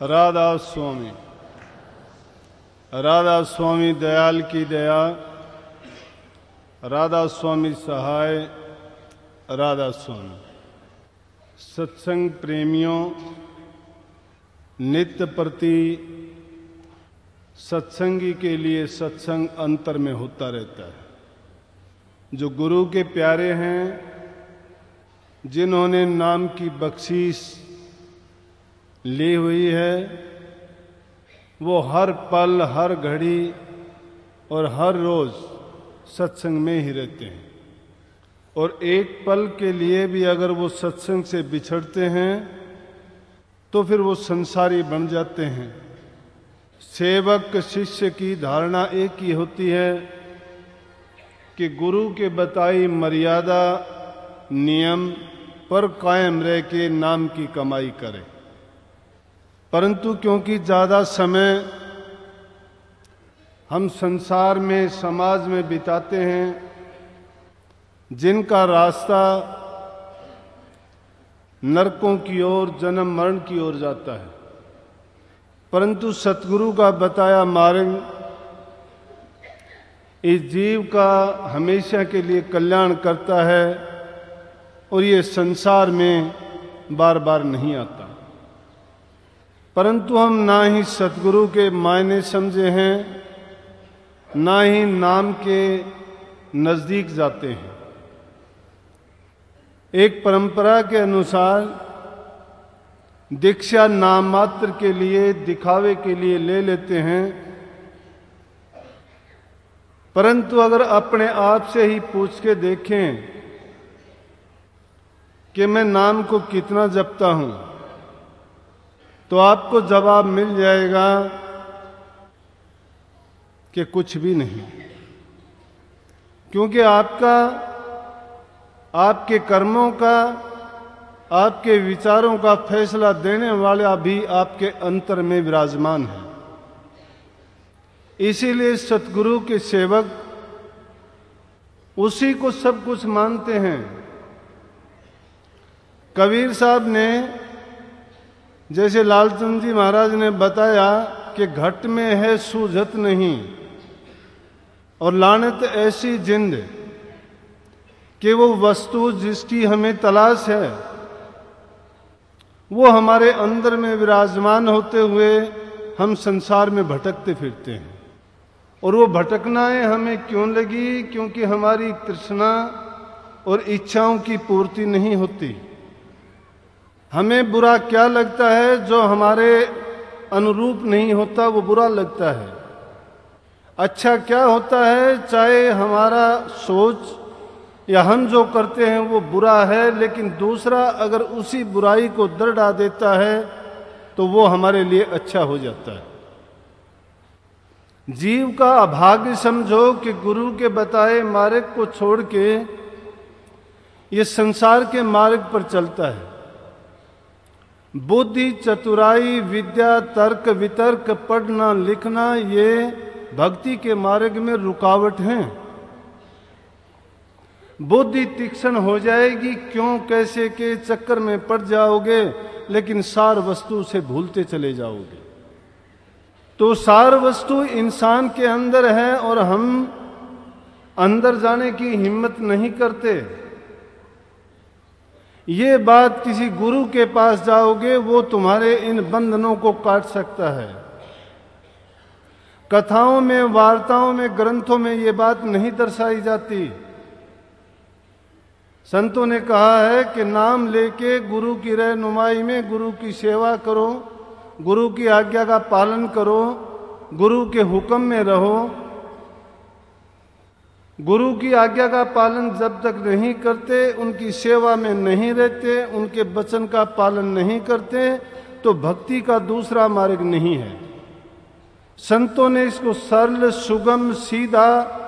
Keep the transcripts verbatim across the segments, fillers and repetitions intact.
राधा स्वामी। राधा स्वामी दयाल की दया, राधा स्वामी सहाय, राधा स्वामी। सत्संग प्रेमियों, नित्य प्रति सत्संगी के लिए सत्संग अंतर में होता रहता है। जो गुरु के प्यारे हैं, जिन्होंने नाम की बख्शीश ली हुई है, वो हर पल, हर घड़ी और हर रोज सत्संग में ही रहते हैं। और एक पल के लिए भी अगर वो सत्संग से बिछड़ते हैं तो फिर वो संसारी बन जाते हैं। सेवक शिष्य की धारणा एक ही होती है कि गुरु के बताई मर्यादा नियम पर कायम रह के नाम की कमाई करे। परंतु क्योंकि ज्यादा समय हम संसार में, समाज में बिताते हैं, जिनका रास्ता नरकों की ओर, जन्म मरण की ओर जाता है, परंतु सतगुरु का बताया मार्ग इस जीव का हमेशा के लिए कल्याण करता है और ये संसार में बार बार नहीं आता। परंतु हम ना ही सतगुरु के मायने समझे हैं, ना ही नाम के नजदीक जाते हैं। एक परंपरा के अनुसार दीक्षा नाम मात्र के लिए, दिखावे के लिए ले लेते हैं, परंतु अगर अपने आप से ही पूछ के देखें कि मैं नाम को कितना जपता हूं, तो आपको जवाब मिल जाएगा कि कुछ भी नहीं। क्योंकि आपका, आपके कर्मों का, आपके विचारों का फैसला देने वाला भी आपके अंतर में विराजमान है। इसीलिए सतगुरु के सेवक उसी को सब कुछ मानते हैं। कबीर साहब ने, जैसे लालचंद जी महाराज ने बताया कि घट में है सूझत नहीं और लानत ऐसी जिंद कि वो वस्तु जिसकी हमें तलाश है वो हमारे अंदर में विराजमान होते हुए हम संसार में भटकते फिरते हैं। और वो भटकनाएं हमें क्यों लगी? क्योंकि हमारी तृष्णा और इच्छाओं की पूर्ति नहीं होती। हमें बुरा क्या लगता है? जो हमारे अनुरूप नहीं होता वो बुरा लगता है। अच्छा क्या होता है? चाहे हमारा सोच या हम जो करते हैं वो बुरा है, लेकिन दूसरा अगर उसी बुराई को दर्ड़ा देता है तो वो हमारे लिए अच्छा हो जाता है। जीव का अभाग्य समझो कि गुरु के बताए मार्ग को छोड़ के ये संसार के मार्ग पर चलता है। बुद्धि, चतुराई, विद्या, तर्क वितर्क, पढ़ना लिखना, ये भक्ति के मार्ग में रुकावट हैं। बुद्धि तीक्ष्ण हो जाएगी, क्यों कैसे के चक्कर में पड़ जाओगे, लेकिन सार वस्तु से भूलते चले जाओगे। तो सार वस्तु इंसान के अंदर है और हम अंदर जाने की हिम्मत नहीं करते। ये बात किसी गुरु के पास जाओगे, वो तुम्हारे इन बंधनों को काट सकता है। कथाओं में, वार्ताओं में, ग्रंथों में ये बात नहीं दर्शाई जाती। संतों ने कहा है कि नाम लेके गुरु की रहनुमाई में गुरु की सेवा करो, गुरु की आज्ञा का पालन करो, गुरु के हुक्म में रहो। गुरु की आज्ञा का पालन जब तक नहीं करते, उनकी सेवा में नहीं रहते, उनके वचन का पालन नहीं करते, तो भक्ति का दूसरा मार्ग नहीं है। संतों ने इसको सरल, सुगम, सीधा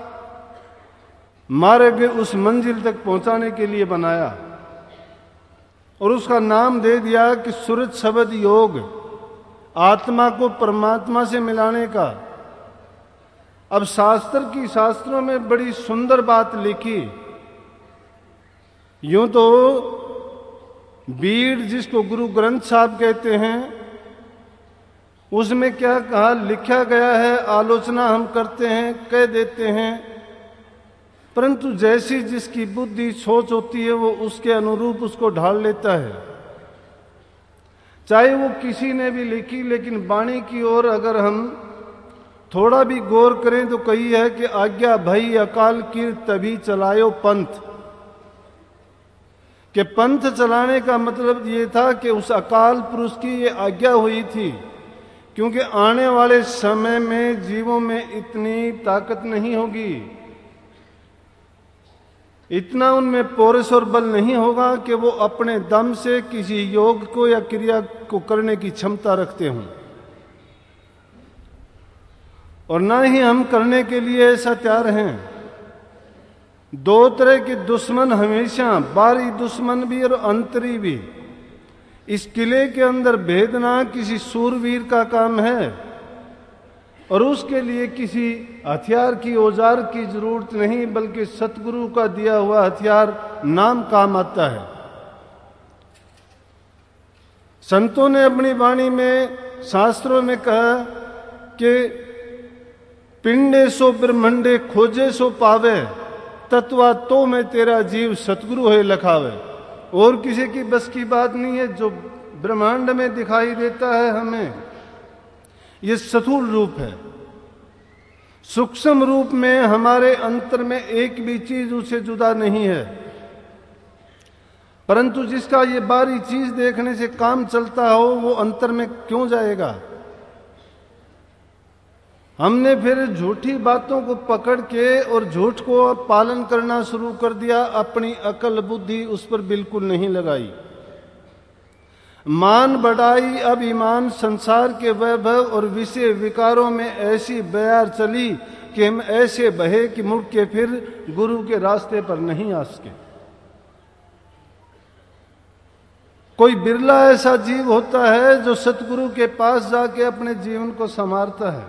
मार्ग उस मंजिल तक पहुंचाने के लिए बनाया और उसका नाम दे दिया कि सुरत शब्द योग, आत्मा को परमात्मा से मिलाने का। अब शास्त्र की, शास्त्रों में बड़ी सुंदर बात लिखी। यूं तो बीड़, जिसको गुरु ग्रंथ साहब कहते हैं, उसमें क्या कहा लिखा गया है, आलोचना हम करते हैं, कह देते हैं, परंतु जैसी जिसकी बुद्धि सोच होती है वो उसके अनुरूप उसको ढाल लेता है। चाहे वो किसी ने भी लिखी, लेकिन वाणी की ओर अगर हम थोड़ा भी गौर करें तो कही है कि आज्ञा भई अकाल की तभी चलायो पंथ। कि पंथ चलाने का मतलब ये था कि उस अकाल पुरुष की ये आज्ञा हुई थी, क्योंकि आने वाले समय में जीवों में इतनी ताकत नहीं होगी, इतना उनमें पौरुष और बल नहीं होगा कि वो अपने दम से किसी योग को या क्रिया को करने की क्षमता रखते हों, और ना ही हम करने के लिए ऐसा तैयार हैं। दो तरह के दुश्मन हमेशा, बाहरी दुश्मन भी और अंतरी भी। इस किले के अंदर भेदना किसी सूरवीर का काम है, और उसके लिए किसी हथियार की, औजार की जरूरत नहीं, बल्कि सतगुरु का दिया हुआ हथियार नाम काम आता है। संतों ने अपनी वाणी में, शास्त्रों में कहा कि पिंडे सो ब्रह्मंडे खोजे सो पावे, तत्वा तो में तेरा जीव सतगुरु है लखावे। और किसी की बस की बात नहीं है। जो ब्रह्मांड में दिखाई देता है हमें, ये स्थूल रूप है। सूक्ष्म रूप में हमारे अंतर में एक भी चीज उससे जुदा नहीं है, परंतु जिसका ये बाहरी चीज देखने से काम चलता हो वो अंतर में क्यों जाएगा। हमने फिर झूठी बातों को पकड़ के और झूठ को पालन करना शुरू कर दिया, अपनी अकल बुद्धि उस पर बिल्कुल नहीं लगाई। मान बढ़ाई अभिमान संसार के वैभव और विषय विकारों में ऐसी बयार चली कि हम ऐसे बहे कि मुड़ के फिर गुरु के रास्ते पर नहीं आ सके। कोई बिरला ऐसा जीव होता है जो सतगुरु के पास जाके अपने जीवन को संवारता है,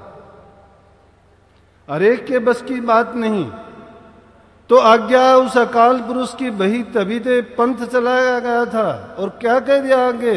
हर एक के बस की बात नहीं। तो आज्ञा उस अकाल पुरुष की बही तभी तो पंथ चलाया गया था। और क्या कह दिया आगे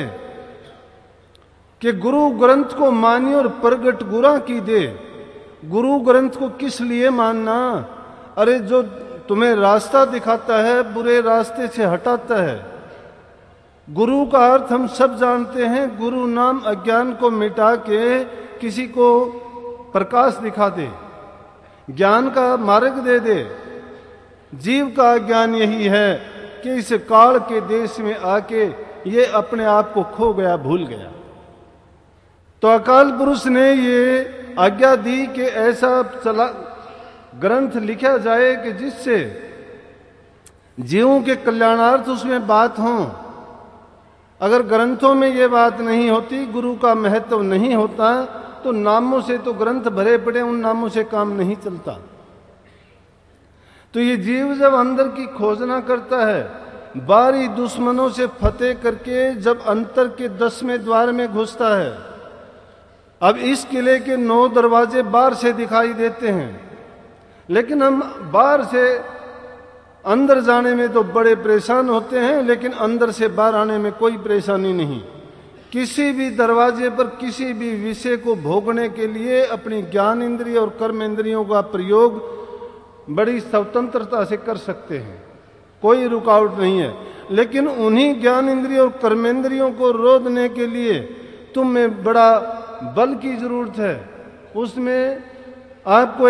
कि गुरु ग्रंथ को मानिए और प्रगट गुरा की दे। गुरु ग्रंथ को किस लिए मानना? अरे जो तुम्हें रास्ता दिखाता है, बुरे रास्ते से हटाता है। गुरु का अर्थ हम सब जानते हैं, गुरु नाम अज्ञान को मिटा के किसी को प्रकाश दिखा दे, ज्ञान का मार्ग दे दे। जीव का ज्ञान यही है कि इस काल के देश में आके ये अपने आप को खो गया, भूल गया। तो अकाल पुरुष ने ये आज्ञा दी कि ऐसा चला ग्रंथ लिखा जाए कि जिससे जीवों के कल्याणार्थ उसमें बात हो। अगर ग्रंथों में ये बात नहीं होती, गुरु का महत्व नहीं होता, तो नामों से तो ग्रंथ भरे पड़े, उन नामों से काम नहीं चलता। तो ये जीव जब अंदर की खोजना करता है, बाहरी दुश्मनों से फतेह करके जब अंतर के दसवें द्वार में घुसता है। अब इस किले के नौ दरवाजे बाहर से दिखाई देते हैं, लेकिन हम बाहर से अंदर जाने में तो बड़े परेशान होते हैं, लेकिन अंदर से बाहर आने में कोई परेशानी नहीं। किसी भी दरवाजे पर किसी भी विषय को भोगने के लिए अपनी ज्ञान इंद्रिय और कर्म इंद्रियों का प्रयोग बड़ी स्वतंत्रता से कर सकते हैं, कोई रुकावट नहीं है। लेकिन उन्हीं ज्ञान इंद्रिय और कर्मेंद्रियों को रोकने के लिए तुम में बड़ा बल की जरूरत है। उसमें आपको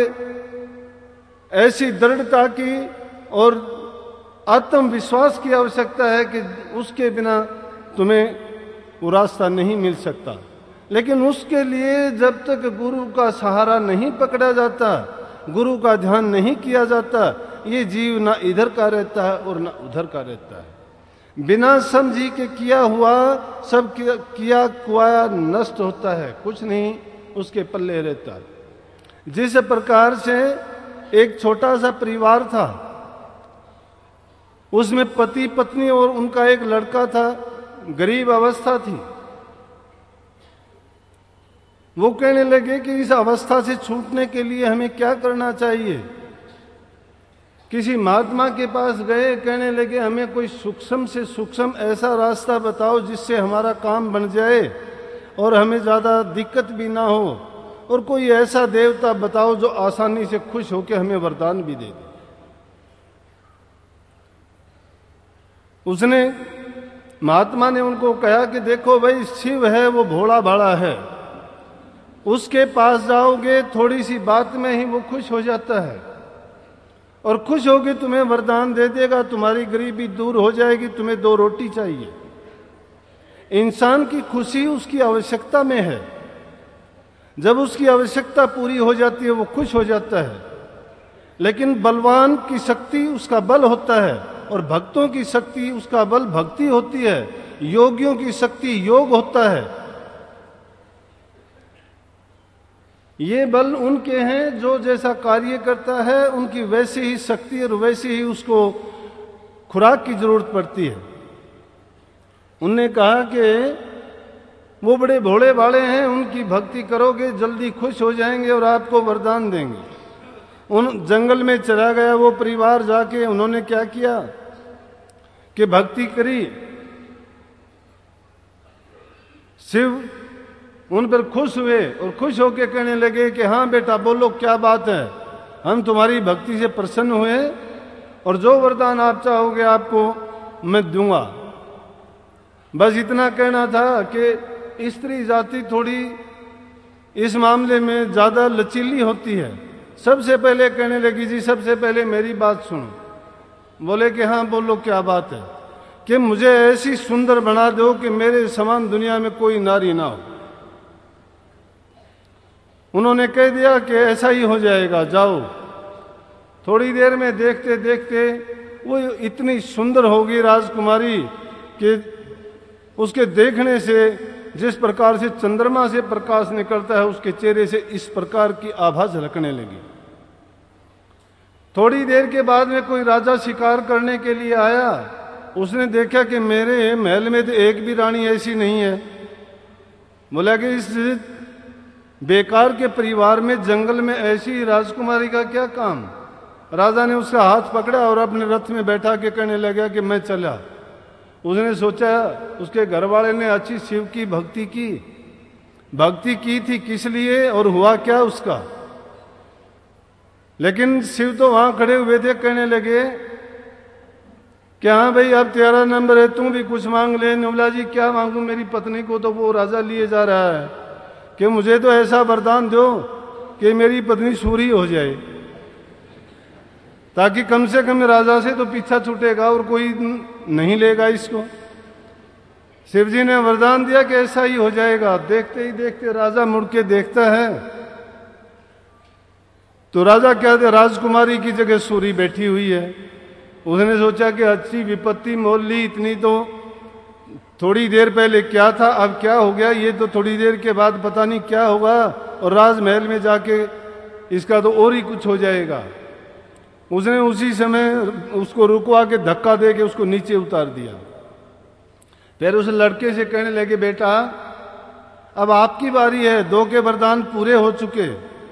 एक ऐसी दृढ़ता की और आत्मविश्वास की आवश्यकता है कि उसके बिना तुम्हें वो रास्ता नहीं मिल सकता। लेकिन उसके लिए जब तक गुरु का सहारा नहीं पकड़ा जाता, गुरु का ध्यान नहीं किया जाता, ये जीव ना इधर का रहता है और ना उधर का रहता है। बिना समझी के किया हुआ सब किया, किया कुआया नष्ट होता है, कुछ नहीं उसके पल्ले रहता है। जिस प्रकार से एक छोटा सा परिवार था, उसमें पति पत्नी और उनका एक लड़का था, गरीब अवस्था थी। वो कहने लगे कि इस अवस्था से छूटने के लिए हमें क्या करना चाहिए। किसी महात्मा के पास गए, कहने लगे हमें कोई सूक्ष्म से सूक्ष्म ऐसा रास्ता बताओ जिससे हमारा काम बन जाए, और हमें ज़्यादा दिक्कत भी ना हो, और कोई ऐसा देवता बताओ जो आसानी से खुश होकर हमें वरदान भी दे दे। उसने महात्मा ने उनको कहा कि देखो भाई, शिव है वो भोला भाला है, उसके पास जाओगे थोड़ी सी बात में ही वो खुश हो जाता है, और खुश होके तुम्हें वरदान दे देगा, तुम्हारी गरीबी दूर हो जाएगी, तुम्हें दो रोटी चाहिए। इंसान की खुशी उसकी आवश्यकता में है, जब उसकी आवश्यकता पूरी हो जाती है वो खुश हो जाता है। लेकिन बलवान की शक्ति उसका बल होता है, और भक्तों की शक्ति उसका बल भक्ति होती है, योगियों की शक्ति योग होता है। ये बल उनके हैं जो जैसा कार्य करता है उनकी वैसी ही शक्ति और वैसी ही उसको खुराक की जरूरत पड़ती है। उनने कहा कि वो बड़े भोले भाले हैं, उनकी भक्ति करोगे जल्दी खुश हो जाएंगे और आपको वरदान देंगे। उन जंगल में चला गया वो परिवार, जाके उन्होंने क्या किया कि भक्ति करी, शिव उन पर खुश हुए और खुश होकर कहने लगे कि हाँ बेटा बोलो क्या बात है, हम तुम्हारी भक्ति से प्रसन्न हुए और जो वरदान आप चाहोगे आपको मैं दूंगा। बस इतना कहना था कि स्त्री जाति थोड़ी इस मामले में ज्यादा लचीली होती है। सबसे पहले कहने लगी जी सबसे पहले मेरी बात सुनो। बोले कि हाँ बोलो क्या बात है, कि मुझे ऐसी सुंदर बना दो कि मेरे समान दुनिया में कोई नारी ना हो। उन्होंने कह दिया कि ऐसा ही हो जाएगा, जाओ। थोड़ी देर में देखते देखते वो इतनी सुंदर होगी राजकुमारी कि उसके देखने से जिस प्रकार से चंद्रमा से प्रकाश निकलता है उसके चेहरे से इस प्रकार की आभा झलकने लगी। थोड़ी देर के बाद में कोई राजा शिकार करने के लिए आया, उसने देखा कि मेरे महल में तो एक भी रानी ऐसी नहीं है। बोला कि इस बेकार के परिवार में जंगल में ऐसी राजकुमारी का क्या काम। राजा ने उसका हाथ पकड़ा और अपने रथ में बैठा के कहने लगा कि मैं चला। उसने सोचा उसके घर वाले ने अच्छी शिव की भक्ति की, भक्ति की थी किस लिए और हुआ क्या उसका। लेकिन शिव तो वहां खड़े हुए थे, कहने लगे कि हाँ भाई अब तेरा नंबर है, तू भी कुछ मांग ले। बोला जी क्या मांगू, मेरी पत्नी को तो वो राजा लिए जा रहा है कि मुझे तो ऐसा वरदान दो कि मेरी पत्नी सूरी हो जाए, ताकि कम से कम राजा से तो पीछा छूटेगा और कोई नहीं लेगा इसको। शिव जी ने वरदान दिया कि ऐसा ही हो जाएगा। देखते ही देखते राजा मुड़ के देखता है तो राजा क्या थे, राजकुमारी की जगह सूरी बैठी हुई है। उसने सोचा कि अच्छी विपत्ति मोल ली, इतनी तो थोड़ी देर पहले क्या था अब क्या हो गया, ये तो थोड़ी देर के बाद पता नहीं क्या होगा और राजमहल में जाके इसका तो और ही कुछ हो जाएगा। उसने उसी समय उसको रुकवा के धक्का दे के उसको नीचे उतार दिया। फिर उस लड़के से कहने लगे बेटा अब आपकी बारी है, दो के वरदान पूरे हो चुके,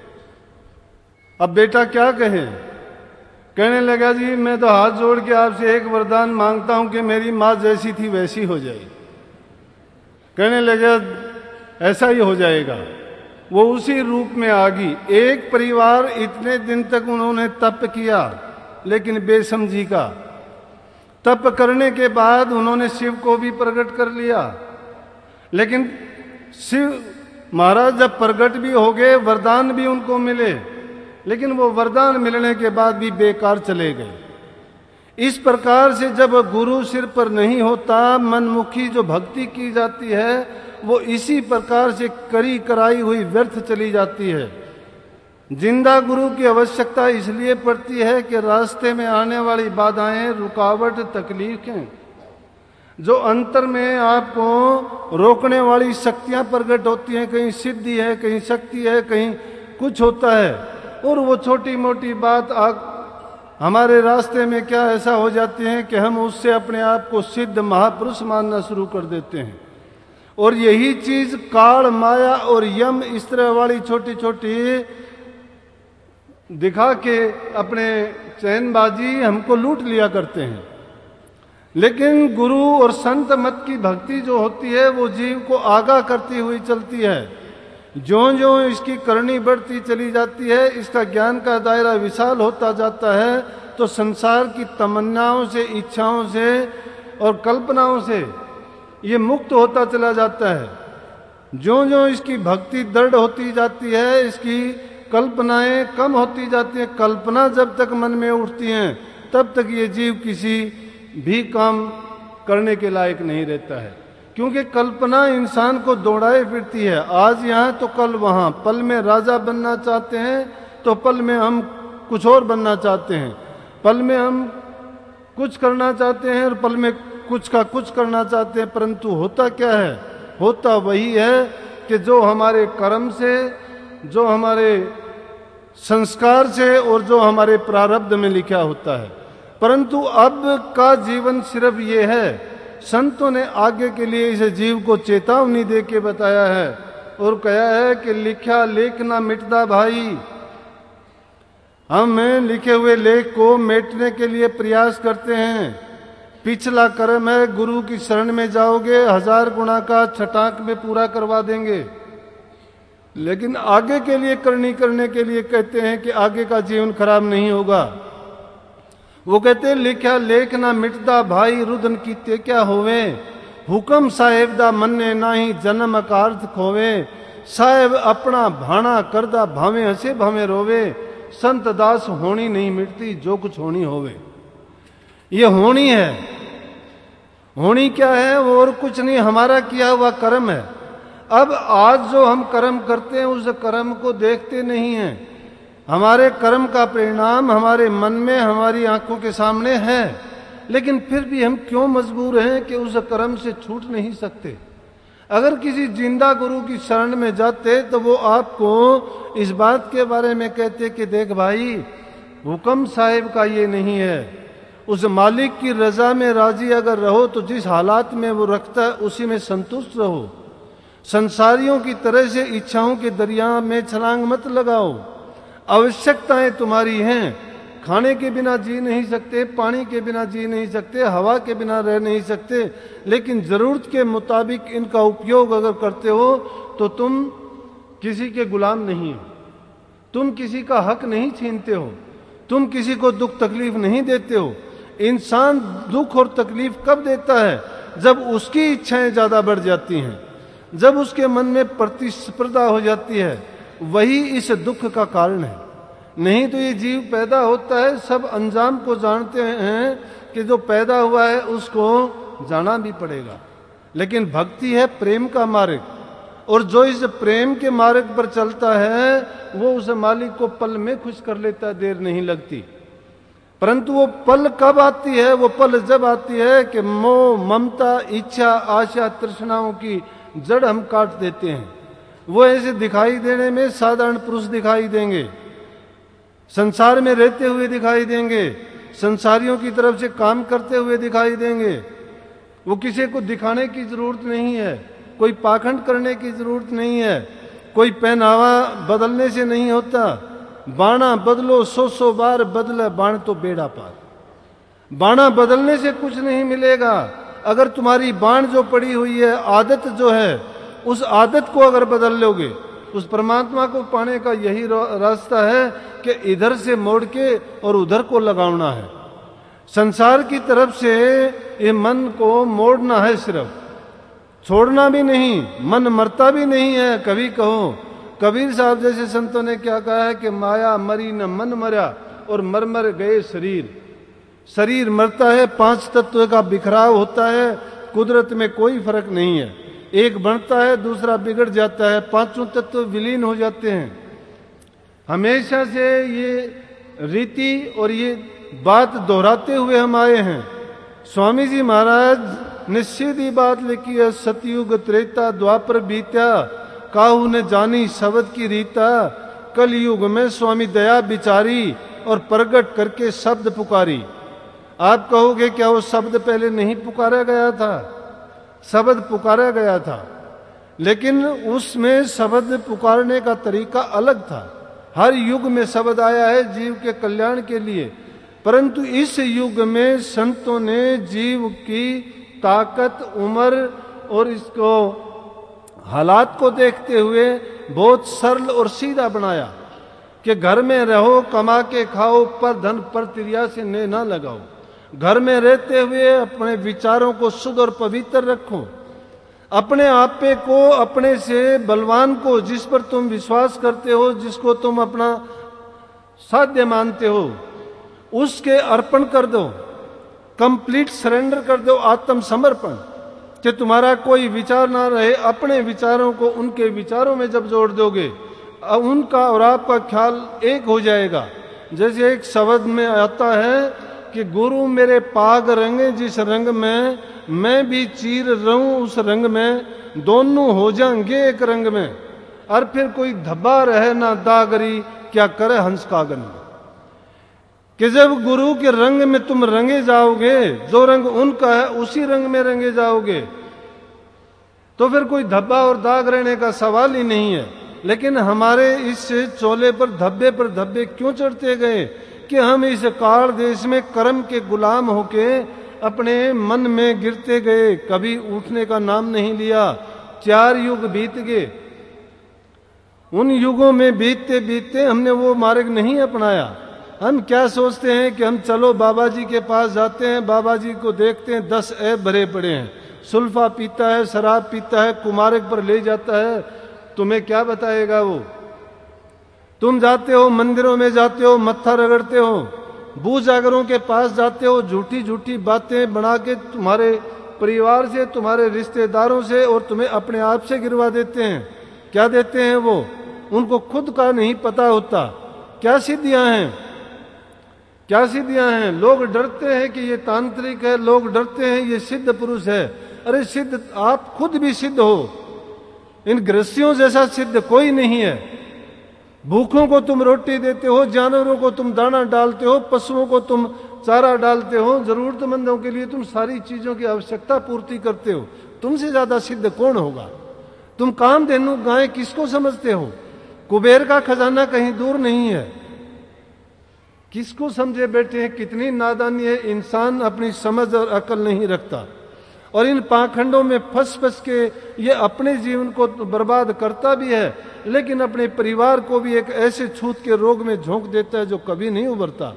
अब बेटा क्या कहे। कहने लगा जी मैं तो हाथ जोड़ के आपसे एक वरदान मांगता हूं कि मेरी माँ जैसी थी वैसी हो जाए। कहने लगा ऐसा ही हो जाएगा। वो उसी रूप में आ गई। एक परिवार इतने दिन तक उन्होंने तप किया लेकिन बेसमझी का। तप करने के बाद उन्होंने शिव को भी प्रकट कर लिया, लेकिन शिव महाराज जब प्रकट भी हो गए, वरदान भी उनको मिले, लेकिन वो वरदान मिलने के बाद भी बेकार चले गए। इस प्रकार से जब गुरु सिर पर नहीं होता, मनमुखी जो भक्ति की जाती है वो इसी प्रकार से करी कराई हुई व्यर्थ चली जाती है। जिंदा गुरु की आवश्यकता इसलिए पड़ती है कि रास्ते में आने वाली बाधाएं, रुकावट, तकलीफें, जो अंतर में आपको रोकने वाली शक्तियां प्रकट होती हैं, कहीं सिद्धि है, कहीं शक्ति है, कहीं कुछ होता है, और वो छोटी मोटी बात आप हमारे रास्ते में क्या ऐसा हो जाती है कि हम उससे अपने आप को सिद्ध महापुरुष मानना शुरू कर देते हैं। और यही चीज काल, माया और यम इस तरह वाली छोटी छोटी दिखा के अपने चैनबाजी हमको लूट लिया करते हैं। लेकिन गुरु और संत मत की भक्ति जो होती है वो जीव को आगाह करती हुई चलती है। ज्यों ज्यों इसकी करनी बढ़ती चली जाती है, इसका ज्ञान का दायरा विशाल होता जाता है, तो संसार की तमन्नाओं से, इच्छाओं से और कल्पनाओं से ये मुक्त होता चला जाता है। ज्यों ज्यों इसकी भक्ति दृढ़ होती जाती है, इसकी कल्पनाएं कम होती जाती हैं। कल्पना जब तक मन में उठती हैं तब तक ये जीव किसी भी काम करने के लायक नहीं रहता है, क्योंकि कल्पना इंसान को दौड़ाए फिरती है, आज यहाँ तो कल वहाँ। पल में राजा बनना चाहते हैं तो पल में हम कुछ और बनना चाहते हैं, पल में हम कुछ करना चाहते हैं और पल में कुछ का कुछ करना चाहते हैं। परंतु होता क्या है? होता वही है कि जो हमारे कर्म से, जो हमारे संस्कार से और जो हमारे प्रारब्ध में लिखा होता है। परंतु अब का जीवन सिर्फ ये है, संतों ने आगे के लिए इस जीव को चेतावनी दे के बताया है और कहा है कि लिखा लेख ना मिटता भाई। हम लिखे हुए लेख को मिटने के लिए प्रयास करते हैं। पिछला कर्म है, गुरु की शरण में जाओगे, हजार गुना का छटाक में पूरा करवा देंगे। लेकिन आगे के लिए करनी करने के लिए कहते हैं कि आगे का जीवन खराब नहीं होगा। वो कहते लिखा लेख ना मिटदा भाई, रुदन कीते क्या होवे, हुक्म साहेब दा मन्ने नाही, जन्म का अर्थ खोवे, साहेब अपना भाना करदा भावे हंसे भावे रोवे, संत दास होनी नहीं मिटती जो कुछ होनी होवे। ये होनी है। होनी क्या है? वो और कुछ नहीं, हमारा किया हुआ कर्म है। अब आज जो हम कर्म करते हैं उस कर्म को देखते नहीं हैं। हमारे कर्म का परिणाम हमारे मन में, हमारी आंखों के सामने है, लेकिन फिर भी हम क्यों मजबूर हैं कि उस कर्म से छूट नहीं सकते। अगर किसी जिंदा गुरु की शरण में जाते तो वो आपको इस बात के बारे में कहते कि देख भाई, हुक्म साहिब का ये नहीं है, उस मालिक की रजा में राजी अगर रहो तो जिस हालात में वो रखता है उसी में संतुष्ट रहो। संसारियों की तरह से इच्छाओं के दरिया में छलांग मत लगाओ। आवश्यकताएं तुम्हारी हैं, खाने के बिना जी नहीं सकते, पानी के बिना जी नहीं सकते, हवा के बिना रह नहीं सकते, लेकिन जरूरत के मुताबिक इनका उपयोग अगर करते हो तो तुम किसी के गुलाम नहीं हो, तुम किसी का हक नहीं छीनते हो, तुम किसी को दुख तकलीफ नहीं देते हो। इंसान दुख और तकलीफ कब देता है? जब उसकी इच्छाएं ज्यादा बढ़ जाती हैं, जब उसके मन में प्रतिस्पर्धा हो जाती है, वही इस दुख का कारण है। नहीं तो ये जीव पैदा होता है, सब अंजाम को जानते हैं कि जो पैदा हुआ है उसको जाना भी पड़ेगा। लेकिन भक्ति है प्रेम का मार्ग, और जो इस प्रेम के मार्ग पर चलता है वो उस मालिक को पल में खुश कर लेता है, देर नहीं लगती। परंतु वो पल कब आती है? वो पल जब आती है कि मोह, ममता, इच्छा, आशा, तृष्णाओं की जड़ हम काट देते हैं। वो ऐसे दिखाई देने में साधारण पुरुष दिखाई देंगे, संसार में रहते हुए दिखाई देंगे, संसारियों की तरफ से काम करते हुए दिखाई देंगे। वो किसी को दिखाने की जरूरत नहीं है, कोई पाखंड करने की जरूरत नहीं है, कोई पहनावा बदलने से नहीं होता। बाणा बदलो सौ सौ बार बदले बाण तो बेड़ा पार। बाणा बदलने से कुछ नहीं मिलेगा। अगर तुम्हारी बाण जो पड़ी हुई है, आदत जो है, उस आदत को अगर बदल लोगे, उस परमात्मा को पाने का यही रास्ता है कि इधर से मोड़ के और उधर को लगाना है। संसार की तरफ से ये मन को मोड़ना है, सिर्फ छोड़ना भी नहीं। मन मरता भी नहीं है। कभी कहो, कबीर साहब जैसे संतों ने क्या कहा है कि माया मरी न मन मरा और मर मर गए शरीर। शरीर मरता है, पांच तत्व का बिखराव होता है, कुदरत में कोई फर्क नहीं है। एक बनता है, दूसरा बिगड़ जाता है, पांचों तत्व विलीन हो जाते हैं। हमेशा से ये रीति और ये बात दोहराते हुए हम आए हैं। स्वामी जी महाराज ने सीधी बात लिखी है, सतयुग त्रेता द्वापर बीत्या, काहू ने जानी शब्द की रीता, कल युग में स्वामी दया बिचारी और प्रगट करके शब्द पुकारी। आप कहोगे क्या वो शब्द पहले नहीं पुकारा गया था? शब्द पुकारा गया था, लेकिन उसमें शब्द पुकारने का तरीका अलग था। हर युग में शब्द आया है जीव के कल्याण के लिए, परंतु इस युग में संतों ने जीव की ताकत, उम्र और इसको हालात को देखते हुए बहुत सरल और सीधा बनाया कि घर में रहो, कमा के खाओ, पर धन पर तिरिया से ने ना लगाओ। घर में रहते हुए अपने विचारों को शुद्ध और पवित्र रखो। अपने आपे को, अपने से बलवान को, जिस पर तुम विश्वास करते हो, जिसको तुम अपना साध्य मानते हो, उसके अर्पण कर दो। कंप्लीट सरेंडर कर दो, आत्मसमर्पण, कि तुम्हारा कोई विचार ना रहे। अपने विचारों को उनके विचारों में जब जोड़ दोगे, उनका और आपका ख्याल एक हो जाएगा। जैसे एक शब्द में आता है कि गुरु मेरे पाग रंगे, जिस रंग में मैं भी चीर रहूं, उस रंग में दोनों हो जाएंगे एक रंग में। और फिर कोई धब्बा रहे ना दागरी, क्या करे हंस कागन। कि जब गुरु के रंग में तुम रंगे जाओगे, जो रंग उनका है उसी रंग में रंगे जाओगे, तो फिर कोई धब्बा और दाग रहने का सवाल ही नहीं है। लेकिन हमारे इस चोले पर धब्बे पर धब्बे क्यों चढ़ते गए कि हम इस काल देश में कर्म के गुलाम होके अपने मन में गिरते गए, कभी उठने का नाम नहीं लिया। चार युग बीत गए, उन युगों में बीतते बीतते हमने वो मार्ग नहीं अपनाया। हम क्या सोचते हैं कि हम चलो बाबा जी के पास जाते हैं, बाबा जी को देखते हैं, दस ऐब भरे पड़े हैं, सुल्फा पीता है, शराब पीता है, कुमार्ग पर ले जाता है, तुम्हें क्या बताएगा वो। तुम जाते हो मंदिरों में, जाते हो मत्था रगड़ते हो, बूजागरों के पास जाते हो, झूठी झूठी बातें बना के तुम्हारे परिवार से, तुम्हारे रिश्तेदारों से और तुम्हें अपने आप से गिरवा देते हैं। क्या देते हैं वो, उनको खुद का नहीं पता होता। क्या सिद्धियां हैं, क्या सिद्धियां हैं। लोग डरते हैं कि ये तांत्रिक है, लोग डरते हैं ये सिद्ध पुरुष है। अरे सिद्ध आप खुद भी सिद्ध हो, इन गृहस्थियों जैसा सिद्ध कोई नहीं है। भूखों को तुम रोटी देते हो, जानवरों को तुम दाना डालते हो, पशुओं को तुम चारा डालते हो, जरूरतमंदों के लिए तुम सारी चीजों की आवश्यकता पूर्ति करते हो। तुमसे ज्यादा सिद्ध कौन होगा। तुम कामधेनु गाय किसको समझते हो। कुबेर का खजाना कहीं दूर नहीं है। किसको समझे बैठे हैं। कितनी नादानी है, इंसान अपनी समझ और अकल नहीं रखता और इन पाखंडों में फंस फंस के ये अपने जीवन को बर्बाद करता भी है, लेकिन अपने परिवार को भी एक ऐसे छूत के रोग में झोंक देता है जो कभी नहीं उभरता।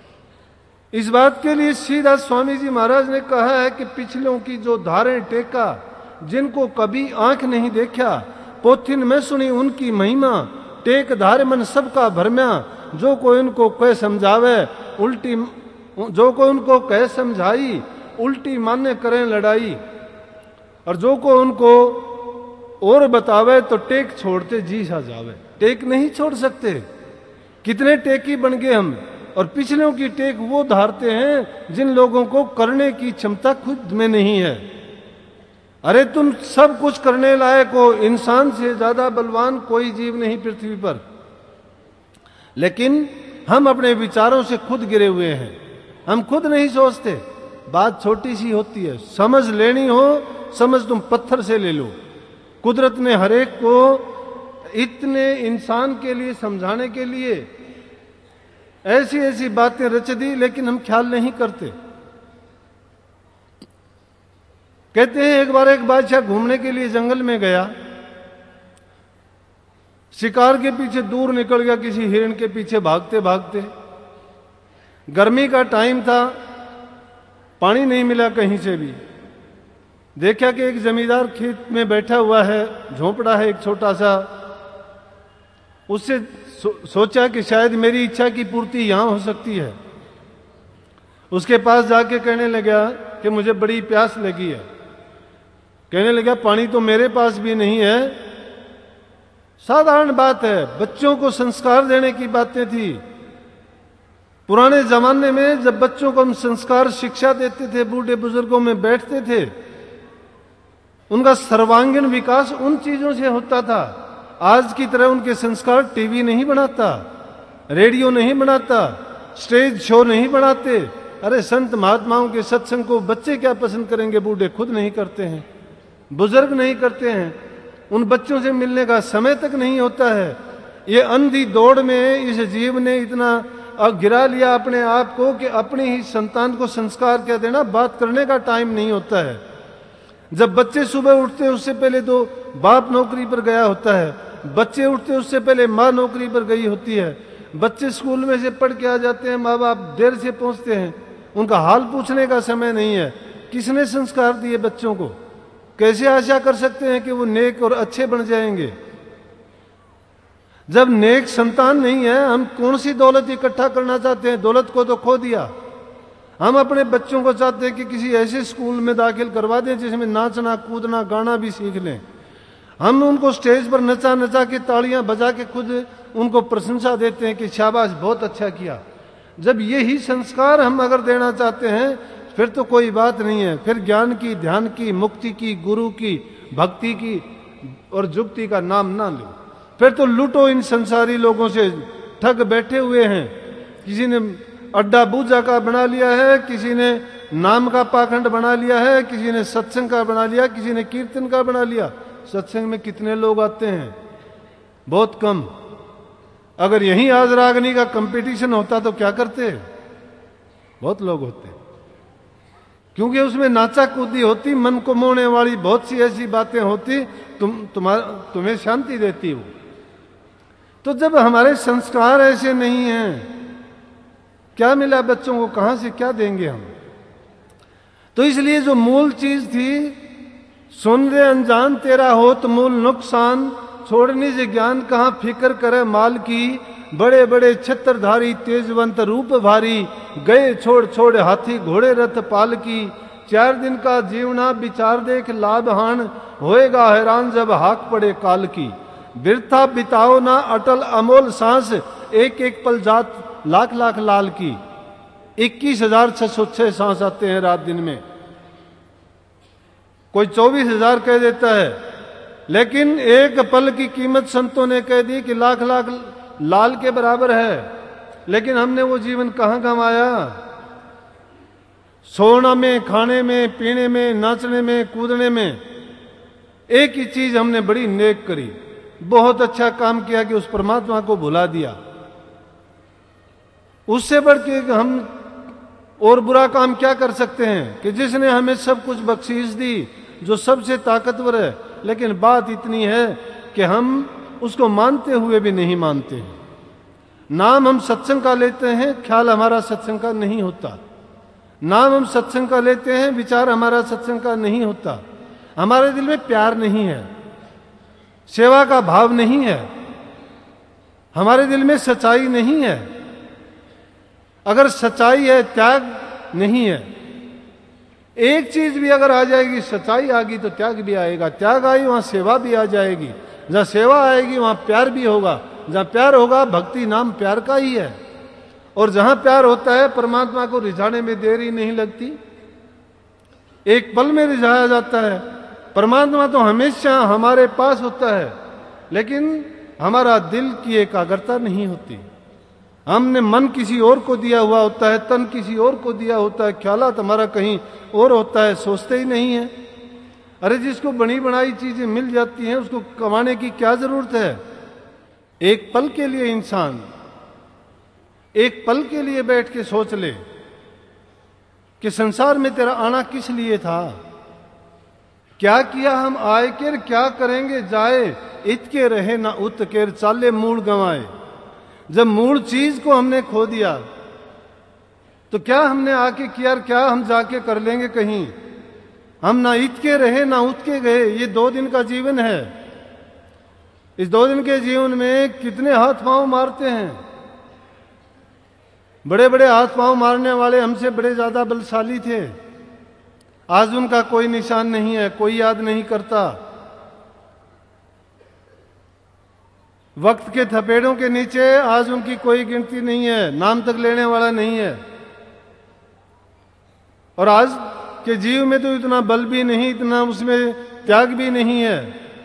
इस बात के लिए सीधा स्वामी जी महाराज ने कहा है कि पिछलों की जो धारें टेका, जिनको कभी आंख नहीं देखा, पोथिन में सुनी उनकी महिमा, टेक धार मन सबका भरम्या, जो कोई उनको कह समझावे उल्टी, जो कोई उनको कह समझाई उल्टी मान्य करें लड़ाई, और जो को उनको और बतावे तो टेक छोड़ते जी सा जावे। टेक नहीं छोड़ सकते। कितने टेकी बन गए हम, और पिछलों की टेक वो धारते हैं जिन लोगों को करने की क्षमता खुद में नहीं है। अरे तुम सब कुछ करने लायक हो, इंसान से ज्यादा बलवान कोई जीव नहीं पृथ्वी पर, लेकिन हम अपने विचारों से खुद गिरे हुए हैं। हम खुद नहीं सोचते। बात छोटी सी होती है, समझ लेनी हो, समझ तुम पत्थर से ले लो। कुदरत ने हरेक को इतने इंसान के लिए समझाने के लिए ऐसी ऐसी बातें रच दी, लेकिन हम ख्याल नहीं करते। कहते हैं एक बार एक बादशाह घूमने के लिए जंगल में गया, शिकार के पीछे दूर निकल गया, किसी हिरण के पीछे भागते भागते। गर्मी का टाइम था, पानी नहीं मिला कहीं से भी। देखा कि एक जमींदार खेत में बैठा हुआ है, झोंपड़ा है एक छोटा सा। उससे सो, सोचा कि शायद मेरी इच्छा की पूर्ति यहां हो सकती है। उसके पास जाके कहने लगा कि मुझे बड़ी प्यास लगी है। कहने लगा पानी तो मेरे पास भी नहीं है। साधारण बात है, बच्चों को संस्कार देने की बातें थी। पुराने जमाने में जब बच्चों को हम संस्कार शिक्षा देते थे, बूढ़े बुजुर्गों में बैठते थे, उनका सर्वांगीण विकास उन चीजों से होता था। आज की तरह उनके संस्कार टीवी नहीं बनाता, रेडियो नहीं बनाता, स्टेज शो नहीं बनाते। अरे संत महात्माओं के सत्संग को बच्चे क्या पसंद करेंगे, बूढ़े खुद नहीं करते हैं, बुजुर्ग नहीं करते हैं। उन बच्चों से मिलने का समय तक नहीं होता है। ये अंधी दौड़ में इस जीव ने इतना अब गिरा लिया अपने आप को कि अपनी ही संतान को संस्कार क्या देना, बात करने का टाइम नहीं होता है। जब बच्चे सुबह उठते हैं उससे पहले तो बाप नौकरी पर गया होता है, बच्चे उठते उससे पहले माँ नौकरी पर गई होती है, बच्चे स्कूल में से पढ़ के आ जाते हैं, माँ बाप देर से पहुंचते हैं, उनका हाल पूछने का समय नहीं है। किसने संस्कार दिए बच्चों को? कैसे आशा कर सकते हैं कि वो नेक और अच्छे बन जाएंगे? जब नेक संतान नहीं है, हम कौन सी दौलत इकट्ठा करना चाहते हैं? दौलत को तो खो दिया। हम अपने बच्चों को चाहते हैं कि किसी ऐसे स्कूल में दाखिल करवा दें जिसमें नाचना कूदना गाना भी सीख लें। हम उनको स्टेज पर नचा नचा के तालियां बजा के खुद उनको प्रशंसा देते हैं कि शाबाश बहुत अच्छा किया। जब यही संस्कार हम अगर देना चाहते हैं फिर तो कोई बात नहीं है। फिर ज्ञान की, ध्यान की, मुक्ति की, गुरु की, भक्ति की और जुक्ति का नाम ना लो। फिर तो लूटो इन संसारी लोगों से, ठग बैठे हुए हैं। किसी ने अड्डा पूजा का बना लिया है, किसी ने नाम का पाखंड बना लिया है, किसी ने सत्संग का बना लिया, किसी ने कीर्तन का बना लिया। सत्संग में कितने लोग आते हैं? बहुत कम। अगर यहीं आज रागनी का कंपटीशन होता तो क्या करते? बहुत लोग होते, क्योंकि उसमें नाचा कूदी होती, मन को मोहने वाली बहुत सी ऐसी बातें होती, तुम तुम्हारा तुम्हें शांति देती वो। तो जब हमारे संस्कार ऐसे नहीं हैं, क्या मिला बच्चों को? कहां से क्या देंगे हम? तो इसलिए जो मूल चीज थी, सुन रे अनजान तेरा होत मूल नुकसान, छोड़ने से ज्ञान कहां फिक्र करे माल की, बड़े बड़े छत्रधारी तेजवंत रूप भारी, गए छोड़ छोड़ हाथी घोड़े रथ पाल की, चार दिन का जीवना विचार देख लाभ हान, होएगा हैरान जब हाक पड़े काल की, बिरथा बिताओ ना अटल अमोल सांस, एक एक पल जात लाख लाख लाल की। इक्कीस हजार छह सौ छह सांस आते हैं रात दिन में, कोई चौबीस हजार कह देता है, लेकिन एक पल की कीमत संतों ने कह दी कि लाख लाख लाल के बराबर है। लेकिन हमने वो जीवन कहां कमाया? सोना में, खाने में, पीने में, नाचने में, कूदने में। एक ही चीज हमने बड़ी नेक करी, बहुत अच्छा काम किया कि उस परमात्मा को भुला दिया। उससे बढ़ के हम और बुरा काम क्या कर सकते हैं कि जिसने हमें सब कुछ बख्शीश दी, जो सबसे ताकतवर है, लेकिन बात इतनी है कि हम उसको मानते हुए भी नहीं मानते हैं। नाम हम सत्संग का लेते हैं, ख्याल हमारा सत्संग का नहीं होता। नाम हम सत्संग का लेते हैं, विचार हमारा सत्संग का नहीं होता। हमारे दिल में प्यार नहीं है, सेवा का भाव नहीं है, हमारे दिल में सच्चाई नहीं है। अगर सच्चाई है, त्याग नहीं है। एक चीज भी अगर आ जाएगी, सच्चाई आ गई तो त्याग भी आएगा, त्याग आई वहां सेवा भी आ जाएगी, जहां सेवा आएगी वहां प्यार भी होगा, जहां प्यार होगा, भक्ति नाम प्यार का ही है। और जहां प्यार होता है परमात्मा को रिझाने में देरी नहीं लगती, एक पल में रिझाया जाता है। परमात्मा तो हमेशा हमारे पास होता है, लेकिन हमारा दिल की एकाग्रता नहीं होती। हमने मन किसी और को दिया हुआ होता है, तन किसी और को दिया होता है, ख्यालात हमारा कहीं और होता है, सोचते ही नहीं है। अरे जिसको बनी बनाई चीजें मिल जाती हैं उसको कमाने की क्या जरूरत है? एक पल के लिए इंसान एक पल के लिए बैठ के सोच ले कि संसार में तेरा आना किस लिए था, क्या किया हम आए के, क्या करेंगे जाए, इत के रहे ना उत के चाले मूल गंवाए। जब मूल चीज को हमने खो दिया तो क्या हमने आके किया, क्या हम जाके कर लेंगे कहीं? हम ना इत के रहे ना उत के गए। ये दो दिन का जीवन है, इस दो दिन के जीवन में कितने हाथ पांव मारते हैं। बड़े बड़े हाथ पांव मारने वाले हमसे बड़े ज्यादा बलशाली थे, आज उनका कोई निशान नहीं है, कोई याद नहीं करता। वक्त के थपेड़ों के नीचे आज उनकी कोई गिनती नहीं है, नाम तक लेने वाला नहीं है। और आज के जीव में तो इतना बल भी नहीं, इतना उसमें त्याग भी नहीं है।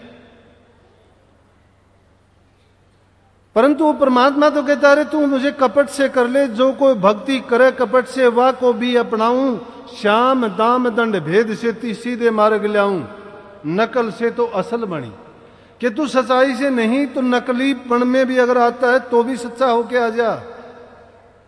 परंतु वो परमात्मा तो कहता है तू मुझे कपट से कर ले, जो कोई भक्ति करे कपट से वाह को भी अपनाऊं, श्याम दाम दंड भेद से ती सीधे मार्ग लाऊं, नकल से तो असल बनी। कि तू सच्चाई से नहीं तो नकलीपन में भी अगर आता है तो भी सच्चा होके आ जा।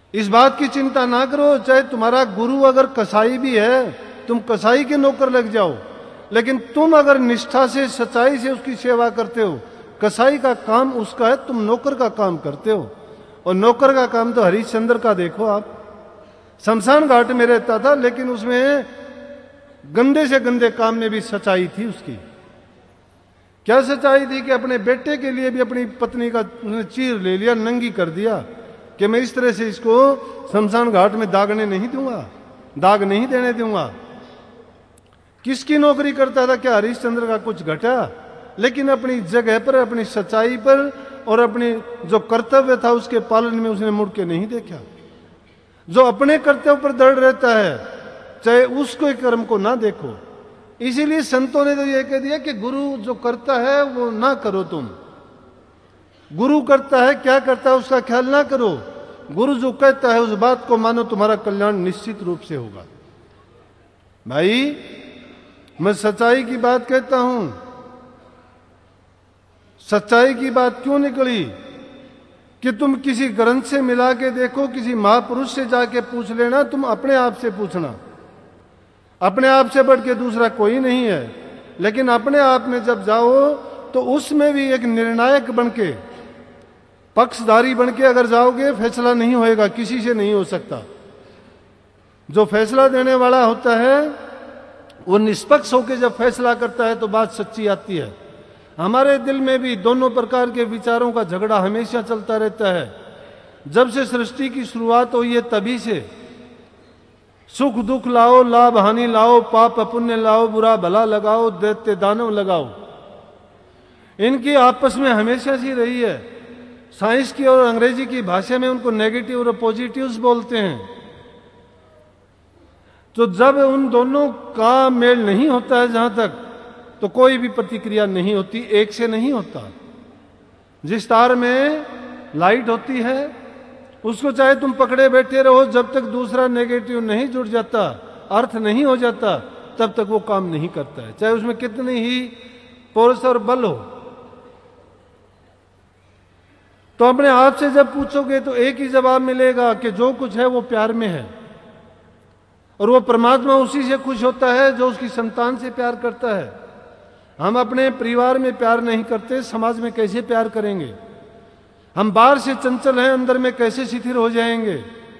इस बात की चिंता ना करो, चाहे तुम्हारा गुरु अगर कसाई भी है, तुम कसाई के नौकर लग जाओ, लेकिन तुम अगर निष्ठा से सच्चाई से उसकी सेवा करते हो, कसाई का काम उसका है, तुम नौकर का काम करते हो। और नौकर का काम तो हरिश्चंद्र का देखो आप, शमशान घाट में रहता था, लेकिन उसमें गंदे से गंदे काम में भी सच्चाई थी उसकी। क्या सच्चाई थी कि अपने बेटे के लिए भी अपनी पत्नी का चीर ले लिया, नंगी कर दिया कि मैं इस तरह से इसको शमशान घाट में दागने नहीं दूंगा, दाग नहीं देने दूंगा। किसकी नौकरी करता था? क्या हरिश्चंद्र का कुछ घटा? लेकिन अपनी जगह पर, अपनी सच्चाई पर और अपनी जो कर्तव्य था उसके पालन में उसने मुड़ के नहीं देखा। जो अपने कर्तव्य पर दृढ़ रहता है, चाहे उसको कर्म को ना देखो। इसीलिए संतों ने तो यह कह दिया कि गुरु जो करता है वो ना करो, तुम गुरु करता है क्या करता है उसका ख्याल ना करो, गुरु जो कहता है उस बात को मानो, तुम्हारा कल्याण निश्चित रूप से होगा। भाई मैं सच्चाई की बात कहता हूं। सच्चाई की बात क्यों निकली कि तुम किसी ग्रंथ से मिला के देखो, किसी महापुरुष से जाके पूछ लेना, तुम अपने आप से पूछना। अपने आप से बढ़ के दूसरा कोई नहीं है। लेकिन अपने आप में जब जाओ तो उसमें भी एक निर्णायक बन के, पक्षधारी बन के अगर जाओगे, फैसला नहीं होएगा, किसी से नहीं हो सकता। जो फैसला देने वाला होता है वो निष्पक्ष होकर जब फैसला करता है तो बात सच्ची आती है। हमारे दिल में भी दोनों प्रकार के विचारों का झगड़ा हमेशा चलता रहता है। जब से सृष्टि की शुरुआत हुई है तभी से, सुख दुख लाओ, लाभ हानि लाओ, पाप पुण्य लाओ, बुरा भला लगाओ, दैत्य दानव लगाओ, इनकी आपस में हमेशा सी रही है। साइंस की और अंग्रेजी की भाषा में उनको नेगेटिव और पॉजिटिव्स बोलते हैं। तो जब उन दोनों का मेल नहीं होता है जहां तक, तो कोई भी प्रतिक्रिया नहीं होती, एक से नहीं होता। जिस तार में लाइट होती है उसको चाहे तुम पकड़े बैठे रहो, जब तक दूसरा नेगेटिव नहीं जुड़ जाता, अर्थ नहीं हो जाता, तब तक वो काम नहीं करता है, चाहे उसमें कितनी ही फोर्स और बल हो। तो अपने आप से जब पूछोगे तो एक ही जवाब मिलेगा कि जो कुछ है वो प्यार में है, और वो परमात्मा उसी से खुश होता है जो उसकी संतान से प्यार करता है। हम अपने परिवार में प्यार नहीं करते, समाज में कैसे प्यार करेंगे? हम बाहर से चंचल हैं, अंदर में कैसे शिथिल हो जाएंगे?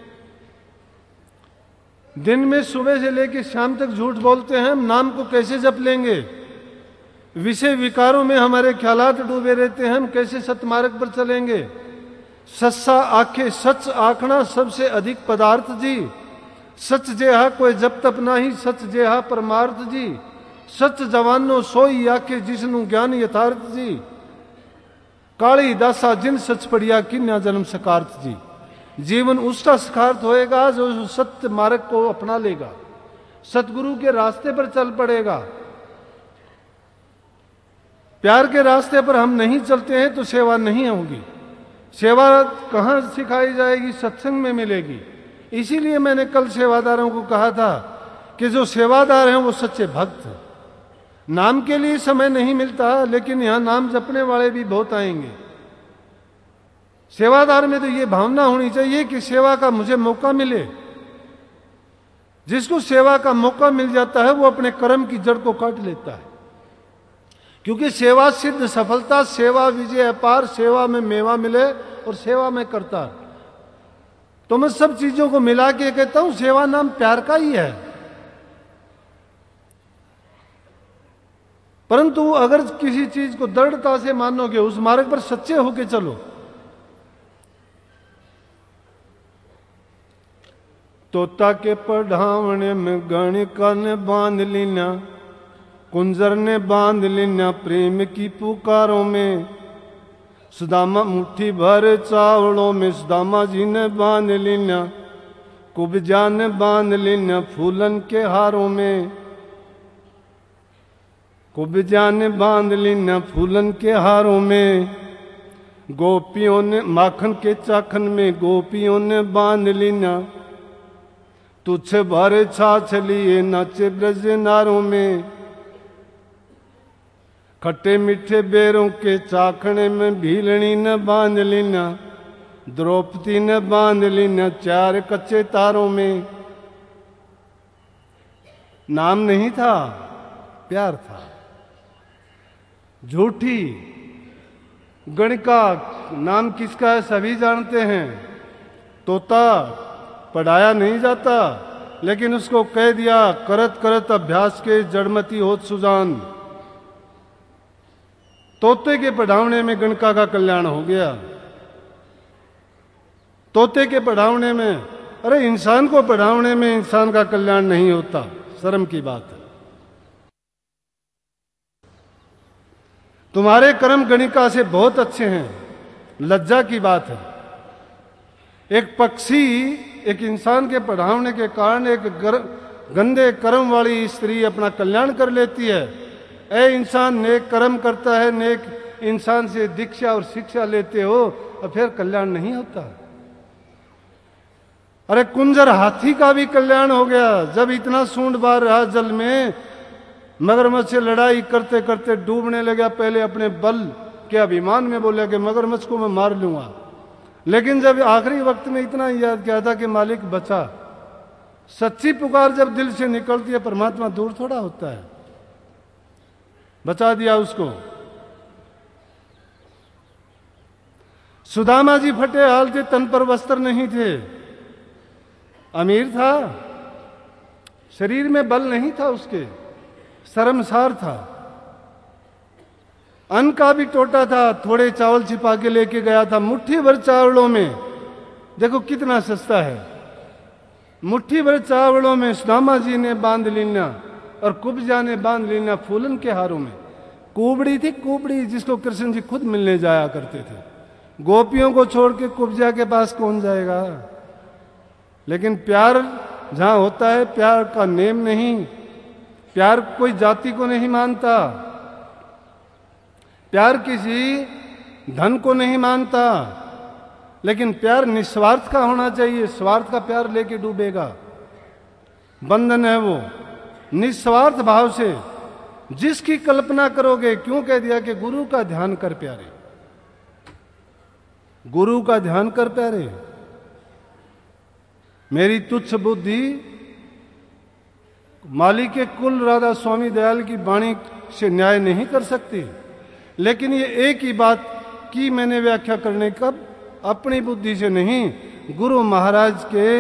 दिन में सुबह से लेकर शाम तक झूठ बोलते हैं, हम नाम को कैसे जप लेंगे? विषय विकारों में हमारे ख्यालात डूबे रहते हैं, हम कैसे सतमार्ग पर चलेंगे? सच्चा आखे सच आखना सबसे अधिक पदार्थ जी, सच जेहा कोई जब तप नाही, सच जेहा परमार्थ जी, सच जवानो सोई आखे जिसनु ज्ञान यथार्थ जी, काली दासा जिन सच पड़िया किन्या जन्म सकार्थ जी। जीवन उसका सकार्थ होएगा जो सत्य मार्ग को अपना लेगा, सतगुरु के रास्ते पर चल पड़ेगा। प्यार के रास्ते पर हम नहीं चलते हैं तो सेवा नहीं होगी। सेवा कहां सिखाई जाएगी? सत्संग में मिलेगी। इसीलिए मैंने कल सेवादारों को कहा था कि जो सेवादार हैं वो सच्चे भक्त। नाम के लिए समय नहीं मिलता, लेकिन यहां नाम जपने वाले भी बहुत आएंगे। सेवादार में तो ये भावना होनी चाहिए कि सेवा का मुझे मौका मिले। जिसको सेवा का मौका मिल जाता है वो अपने कर्म की जड़ को काट लेता है, क्योंकि सेवा सिद्ध सफलता, सेवा विजय अपार, सेवा में मेवा मिले और सेवा में करता। तो मैं सब चीजों को मिला के कहता हूं सेवा नाम प्यार का ही है। परंतु अगर किसी चीज को दृढ़ता से मानोगे, उस मार्ग पर सच्चे होके चलो, तोता के पढ़ावने में गणिका ने बांध लीना, कुंजर ने बांध लीना प्रेम की पुकारों में, सुदामा मुट्ठी भर चावलों में सुदामा जी ने बांध लीना, कुब्जा ने बांध लीना फूलन के हारों में, कुब्जा ने बांध लीना फूलन के हारों में, गोपियों ने माखन के चाखन में गोपियों ने बांध लीना, तुच्छ भरे छाछ लिए नाचे ब्रज नारों में, खट्टे मीठे बेरों के चाखने में भीलनी न बांध लीना, द्रौपदी ने बांध ली न चार कच्चे तारों में। नाम नहीं था, प्यार था। झूठी गणिका नाम किसका है सभी जानते हैं। तोता पढ़ाया नहीं जाता, लेकिन उसको कह दिया करत करत अभ्यास के जड़मती होत सुजान। तोते के पढ़ावने में गणिका का कल्याण हो गया। तोते के पढ़ावने में, अरे इंसान को पढ़ावने में इंसान का कल्याण नहीं होता, शर्म की बात है। तुम्हारे कर्म गणिका से बहुत अच्छे हैं, लज्जा की बात है। एक पक्षी एक इंसान के पढ़ावने के कारण एक गंदे कर्म वाली स्त्री अपना कल्याण कर लेती है। ऐ इंसान नेक कर्म करता है, नेक इंसान से दीक्षा और शिक्षा लेते हो और फिर कल्याण नहीं होता। अरे कुंजर हाथी का भी कल्याण हो गया। जब इतना सूंड बार रहा जल में, मगरमच्छ से लड़ाई करते करते डूबने लगा। पहले अपने बल के अभिमान में बोला कि मगरमच्छ को मैं मार लूंगा, लेकिन जब आखिरी वक्त में इतना याद किया था कि मालिक बचा। सच्ची पुकार जब दिल से निकलती है, परमात्मा दूर थोड़ा होता है। बचा दिया उसको। सुदामा जी फटे हाल थे, तन पर वस्त्र नहीं थे। अमीर था, शरीर में बल नहीं था उसके, शर्मसार था। अन्न का भी टोटा था, थोड़े चावल छिपा के लेके गया था। मुट्ठी भर चावलों में, देखो कितना सस्ता है, मुट्ठी भर चावलों में सुदामा जी ने बांध लीना और कुब्जा ने बांध लीना फूलन के हारों में। कुबड़ी थी, कुबड़ी जिसको कृष्ण जी खुद मिलने जाया करते थे। गोपियों को छोड़ के कुब्जा के पास कौन जाएगा। लेकिन प्यार जहां होता है, प्यार का नेम नहीं, प्यार कोई जाति को नहीं मानता, प्यार किसी धन को नहीं मानता, लेकिन प्यार निस्वार्थ का होना चाहिए। स्वार्थ का प्यार लेके डूबेगा। बंधन है वो। निस्वार्थ भाव से जिसकी कल्पना करोगे, क्यों कह दिया कि गुरु का ध्यान कर प्यारे, गुरु का ध्यान कर प्यारे। मेरी तुच्छ बुद्धि माली के कुल राधा स्वामी दयाल की वाणी से न्याय नहीं कर सकती, लेकिन ये एक ही बात की मैंने व्याख्या करने कब, अपनी बुद्धि से नहीं, गुरु महाराज के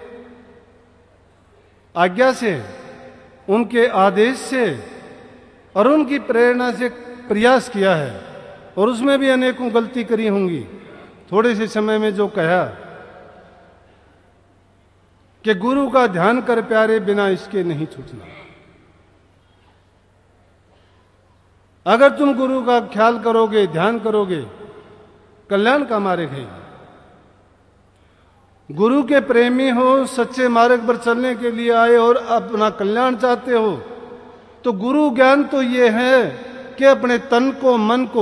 आज्ञा से, उनके आदेश से और उनकी प्रेरणा से प्रयास किया है। और उसमें भी अनेकों गलती करी होंगी। थोड़े से समय में जो कहा कि गुरु का ध्यान कर प्यारे, बिना इसके नहीं छूटना। अगर तुम गुरु का ख्याल करोगे, ध्यान करोगे, कल्याण का मार्ग है। गुरु के प्रेमी हो, सच्चे मार्ग पर चलने के लिए आए और अपना कल्याण चाहते हो, तो गुरु ज्ञान तो ये है कि अपने तन को, मन को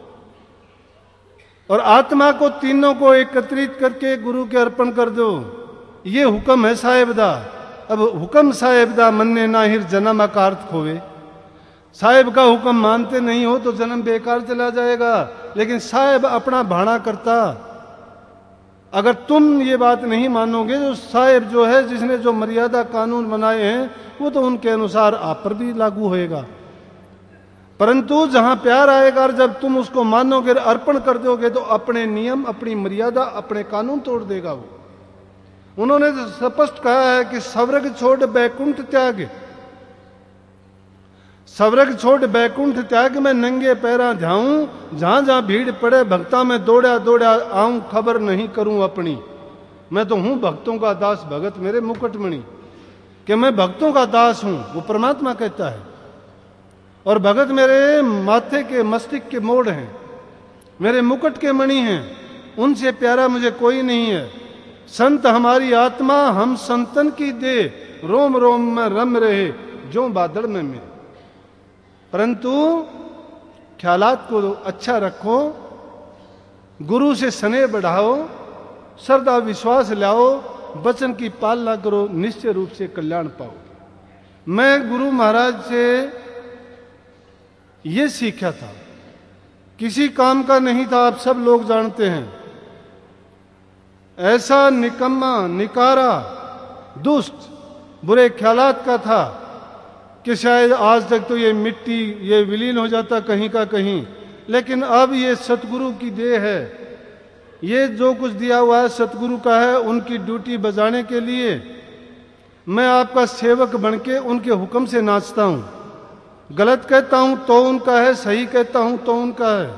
और आत्मा को, तीनों को एकत्रित करके गुरु के अर्पण कर दो। ये हुक्म है साहेबदा। अब हुक्म साहेबदा मन्ने नाहिर जन्म अकार्थ खोवे। साहेब का हुक्म मानते नहीं हो तो जन्म बेकार चला जाएगा, लेकिन साहेब अपना भाड़ा करता। अगर तुम ये बात नहीं मानोगे, जो साहेब जो है, जिसने जो मर्यादा कानून बनाए हैं, वो तो उनके अनुसार आप पर भी लागू होएगा। परंतु जहां प्यार आएगा और जब तुम उसको मानोगे, अर्पण कर दोगे, तो अपने नियम, अपनी मर्यादा, अपने कानून तोड़ देगा वो। उन्होंने तो स्पष्ट कहा है कि स्वर्ग छोड़ बैकुंठ त्याग, स्वर्ग छोड़ बैकुंठ त्याग, मैं नंगे पैरा जाऊं, जहां जहां भीड़ पड़े भक्ता में दौड़ा दौड़ा आऊं, खबर नहीं करूं अपनी। मैं तो हूं भक्तों का दास, भगत मेरे मुकुटमणि, कि मैं भक्तों का दास हूं, वो परमात्मा कहता है। और भगत मेरे माथे के, मस्तिष्क के मोड़ हैं, मेरे मुकुट के मणि हैं, उनसे प्यारा मुझे कोई नहीं है। संत हमारी आत्मा, हम संतन की दे, रोम रोम में रम रहे जो बादल में में। परंतु ख्यालात को अच्छा रखो, गुरु से स्नेह बढ़ाओ, श्रद्धा विश्वास लाओ, वचन की पालना करो, निश्चय रूप से कल्याण पाओ। मैं गुरु महाराज से ये सीखा था, किसी काम का नहीं था, आप सब लोग जानते हैं। ऐसा निकम्मा, निकारा, दुष्ट, बुरे ख्यालात का था कि शायद आज तक तो ये मिट्टी ये विलीन हो जाता कहीं का कहीं, लेकिन अब ये सतगुरु की देह है। ये जो कुछ दिया हुआ है सतगुरु का है। उनकी ड्यूटी बजाने के लिए मैं आपका सेवक बनके उनके हुक्म से नाचता हूं। गलत कहता हूं तो उनका है, सही कहता हूं तो उनका है।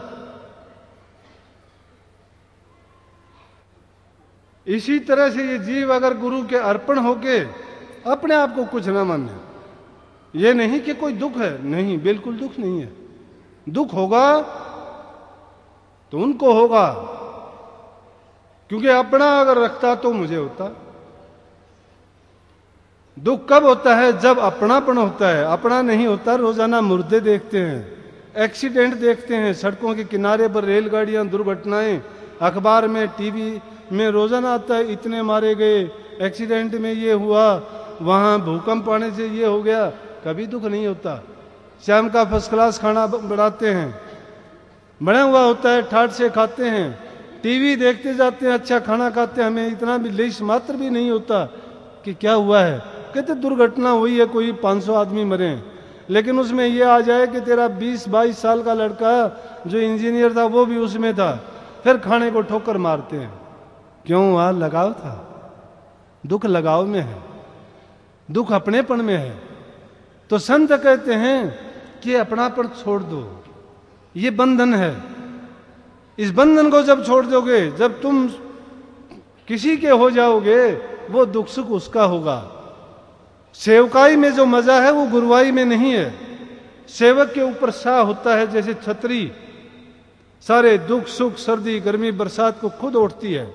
इसी तरह से ये जीव अगर गुरु के अर्पण होके अपने आप को कुछ ना माने, ये नहीं कि कोई दुख है, नहीं, बिल्कुल दुख नहीं है। दुख होगा तो उनको होगा, क्योंकि अपना अगर रखता तो मुझे होता। दुख कब होता है? जब अपनापन होता है। अपना नहीं होता। रोजाना मुर्दे देखते हैं, एक्सीडेंट देखते हैं, सड़कों के किनारे पर रेलगाड़ियां, दुर्घटनाएं, अखबार में, टीवी में रोजाना आता है, इतने मारे गए, एक्सीडेंट में ये हुआ, वहां भूकंप आने से ये हो गया। कभी दुख नहीं होता। शाम का फर्स्ट क्लास खाना बनाते हैं, बना हुआ होता है, ठाट से खाते हैं, टीवी देखते जाते हैं, अच्छा खाना खाते हैं, हमें इतना भी लेश मात्र भी नहीं होता कि क्या हुआ है। कहते दुर्घटना हुई है, कोई पाँच सौ आदमी मरे हैं, लेकिन उसमें यह आ जाए कि तेरा बीस बाईस साल का लड़का जो इंजीनियर था वो भी उसमें था, फिर खाने को ठोकर मारते हैं। क्यों? वहां लगाव था। दुख लगाव में है, दुख अपनेपन में है। तो संत कहते हैं कि अपनापन छोड़ दो, ये बंधन है। इस बंधन को जब छोड़ दोगे, जब तुम किसी के हो जाओगे, वो दुख सुख उसका होगा। सेवकाई में जो मजा है वो गुरुवाई में नहीं है। सेवक के ऊपर शाह होता है जैसे छतरी, सारे दुख सुख सर्दी गर्मी बरसात को खुद ओढ़ती है।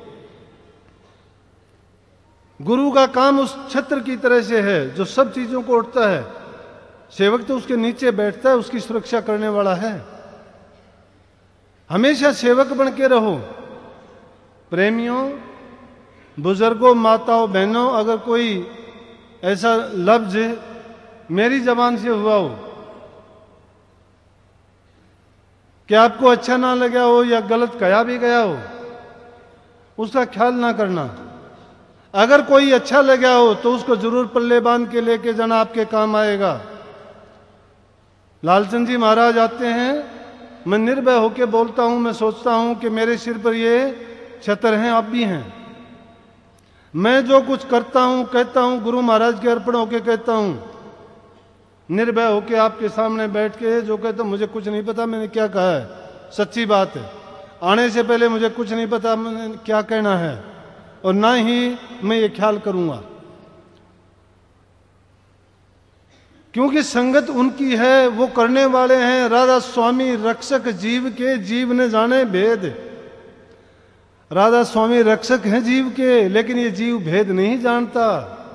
गुरु का काम उस छत्र की तरह से है जो सब चीजों को ओढ़ता है। सेवक तो उसके नीचे बैठता है, उसकी सुरक्षा करने वाला है। हमेशा सेवक बन के रहो। प्रेमियों, बुजुर्गों, माताओं, बहनों, अगर कोई ऐसा लफ्ज मेरी जबान से हुआ हो कि आपको अच्छा ना लगा हो या गलत कहा भी गया हो, उसका ख्याल ना करना। अगर कोई अच्छा लगा हो तो उसको जरूर पल्ले बांध के लेके जाना, आपके काम आएगा। लालचंद जी महाराज आते हैं, मैं निर्भय होकर बोलता हूं, मैं सोचता हूं कि मेरे सिर पर ये छत्र हैं, आप भी हैं। मैं जो कुछ करता हूं कहता हूं गुरु महाराज के अर्पण होके कहता हूं, निर्भय होके आपके सामने बैठ के जो कहता हूं, मुझे कुछ नहीं पता मैंने क्या कहा है, सच्ची बात है। आने से पहले मुझे कुछ नहीं पता मैंने क्या कहना है, और ना ही मैं ये ख्याल करूंगा, क्योंकि संगत उनकी है, वो करने वाले हैं। राधा स्वामी रक्षक जीव के, जीव ने जाने भेद। राधा स्वामी रक्षक हैं जीव के, लेकिन ये जीव भेद नहीं जानता।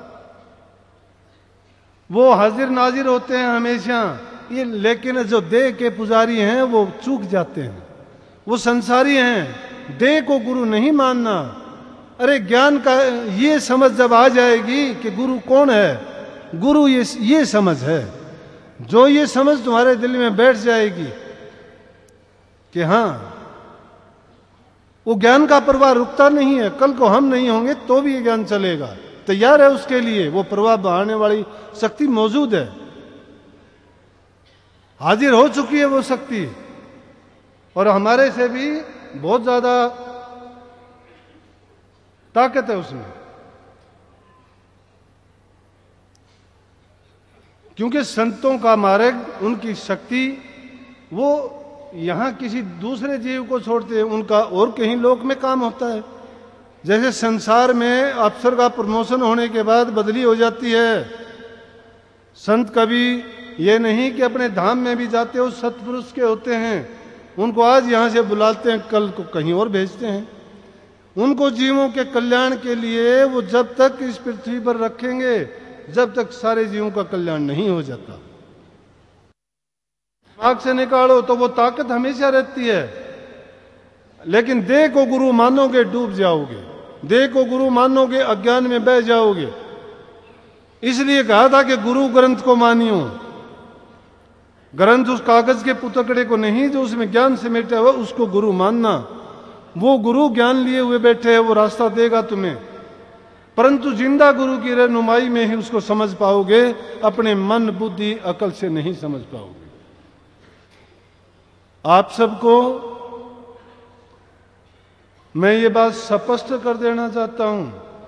वो हाजिर नाजिर होते हैं हमेशा, ये लेकिन जो देह के पुजारी हैं वो चूक जाते हैं, वो संसारी हैं। देह को गुरु नहीं मानना। अरे ज्ञान का ये समझ जब आ जाएगी कि गुरु कौन है, गुरु ये ये समझ है, जो ये समझ तुम्हारे दिल में बैठ जाएगी कि हाँ, वो ज्ञान का प्रवाह रुकता नहीं है। कल को हम नहीं होंगे तो भी ये ज्ञान चलेगा, तैयार है उसके लिए, वो प्रवाह बढ़ाने वाली शक्ति मौजूद है, हाजिर हो चुकी है वो शक्ति, और हमारे से भी बहुत ज्यादा ताकत है उसमें। क्योंकि संतों का मार्ग, उनकी शक्ति, वो यहां किसी दूसरे जीव को छोड़ते हैं, उनका और कहीं लोक में काम होता है। जैसे संसार में अफसर का प्रमोशन होने के बाद बदली हो जाती है, संत कभी ये नहीं कि अपने धाम में भी जाते हो, सत्पुरुष के होते हैं, उनको आज यहां से बुलाते हैं, कल को कहीं और भेजते हैं। उनको जीवों के कल्याण के लिए वो जब तक इस पृथ्वी पर रखेंगे, जब तक सारे जीवों का कल्याण नहीं हो जाता। आग से निकालो तो वो ताकत हमेशा रहती है, लेकिन देह को गुरु मानोगे डूब जाओगे, देह को गुरु मानोगे अज्ञान में बह जाओगे। इसलिए कहा था कि गुरु ग्रंथ को मानियो। ग्रंथ उस कागज के पुतकड़े को नहीं जो उसमें ज्ञान समेटा हुआ, उसको गुरु मानना। वो गुरु ज्ञान लिए हुए बैठे हैं, वो रास्ता देगा तुम्हें, परंतु जिंदा गुरु की रहनुमाई में ही उसको समझ पाओगे, अपने मन बुद्धि अकल से नहीं समझ पाओगे। आप सबको मैं ये बात स्पष्ट कर देना चाहता हूं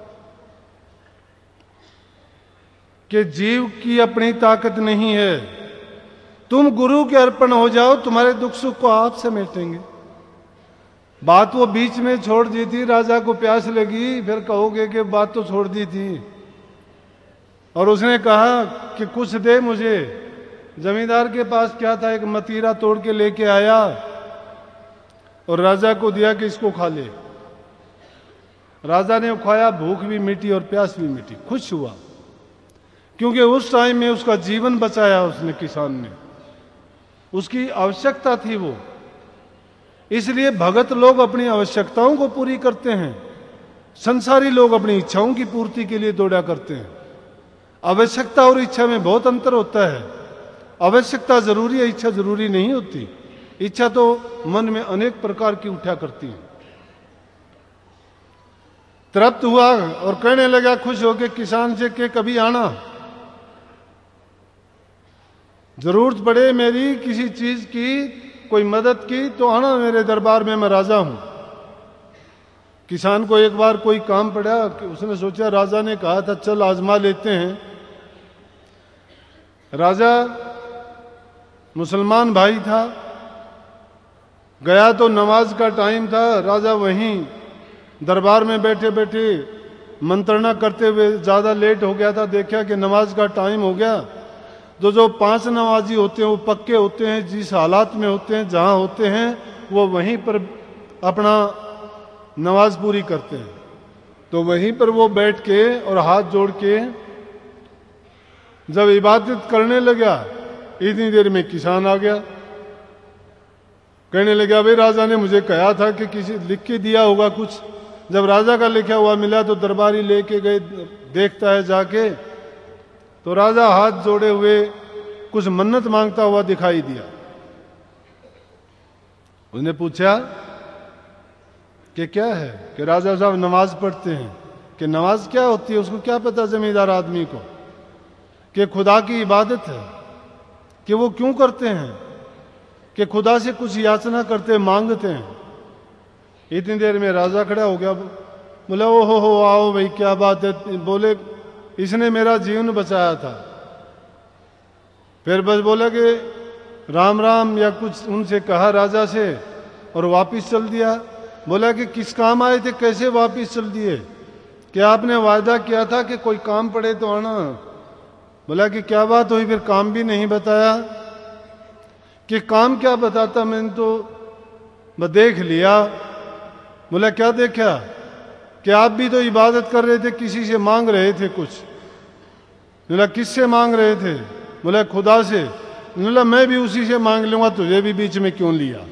कि जीव की अपनी ताकत नहीं है। तुम गुरु के अर्पण हो जाओ, तुम्हारे दुख सुख को आप समेटेंगे। बात वो बीच में छोड़ दी थी, राजा को प्यास लगी, फिर कहोगे कि बात तो छोड़ दी थी। और उसने कहा कि कुछ दे मुझे। जमींदार के पास क्या था, एक मतीरा तोड़ के लेके आया और राजा को दिया कि इसको खा ले। राजा ने खाया, भूख भी मिटी और प्यास भी मिटी, खुश हुआ, क्योंकि उस टाइम में उसका जीवन बचाया उसने, किसान ने, उसकी आवश्यकता थी वो। इसलिए भगत लोग अपनी आवश्यकताओं को पूरी करते हैं, संसारी लोग अपनी इच्छाओं की पूर्ति के लिए दौड़ा करते हैं। आवश्यकता और इच्छा में बहुत अंतर होता है। आवश्यकता जरूरी है, इच्छा जरूरी नहीं होती। इच्छा तो मन में अनेक प्रकार की उठा करती है। तृप्त हुआ और कहने लगा खुश होकर किसान से कि कभी आना, जरूरत पड़े मेरी किसी चीज की, कोई मदद की तो आना मेरे दरबार में, मैं राजा हूं। किसान को एक बार कोई काम पड़ा, उसने सोचा, राजा ने कहा था चल आजमा लेते हैं। राजा मुसलमान भाई था, गया तो नमाज का टाइम था। राजा वहीं दरबार में बैठे बैठे मंत्रणा करते हुए ज्यादा लेट हो गया था। देखा कि नमाज का टाइम हो गया। तो जो पांच नमाजी होते हैं वो पक्के होते हैं, जिस हालात में होते हैं, जहां होते हैं, वो वहीं पर अपना नमाज पूरी करते हैं। तो वहीं पर वो बैठ के और हाथ जोड़ के जब इबादत करने लगा, इतनी देर में किसान आ गया। कहने लगा, भाई राजा ने मुझे कहा था कि किसी लिख के दिया होगा कुछ। जब राजा का लिखा हुआ मिला तो दरबारी लेके गए, देखता है जाके, तो राजा हाथ जोड़े हुए कुछ मन्नत मांगता हुआ दिखाई दिया। उसने पूछा कि क्या है, कि राजा साहब नमाज पढ़ते हैं। कि नमाज क्या होती है, उसको क्या पता जमींदार आदमी को, कि खुदा की इबादत है। कि वो क्यों करते हैं, कि खुदा से कुछ याचना करते, मांगते हैं। इतनी देर में राजा खड़ा हो गया, बोला ओ हो हो आओ भाई क्या बात है। बोले इसने मेरा जीवन बचाया था। फिर बस बोला कि राम राम या कुछ उनसे कहा राजा से और वापिस चल दिया। बोला कि किस काम आए थे, कैसे वापिस चल दिए, कि आपने वायदा किया था कि कोई काम पड़े तो आना। बोला कि क्या बात हुई, फिर काम भी नहीं बताया। कि काम क्या बताता, मैंने तो बस देख लिया। बोला क्या देखा, कि आप भी तो इबादत कर रहे थे, किसी से मांग रहे थे कुछ। बोला किससे मांग रहे थे, बोला खुदा से। बोला मैं भी उसी से मांग लूंगा, तुझे भी बीच में क्यों लिया।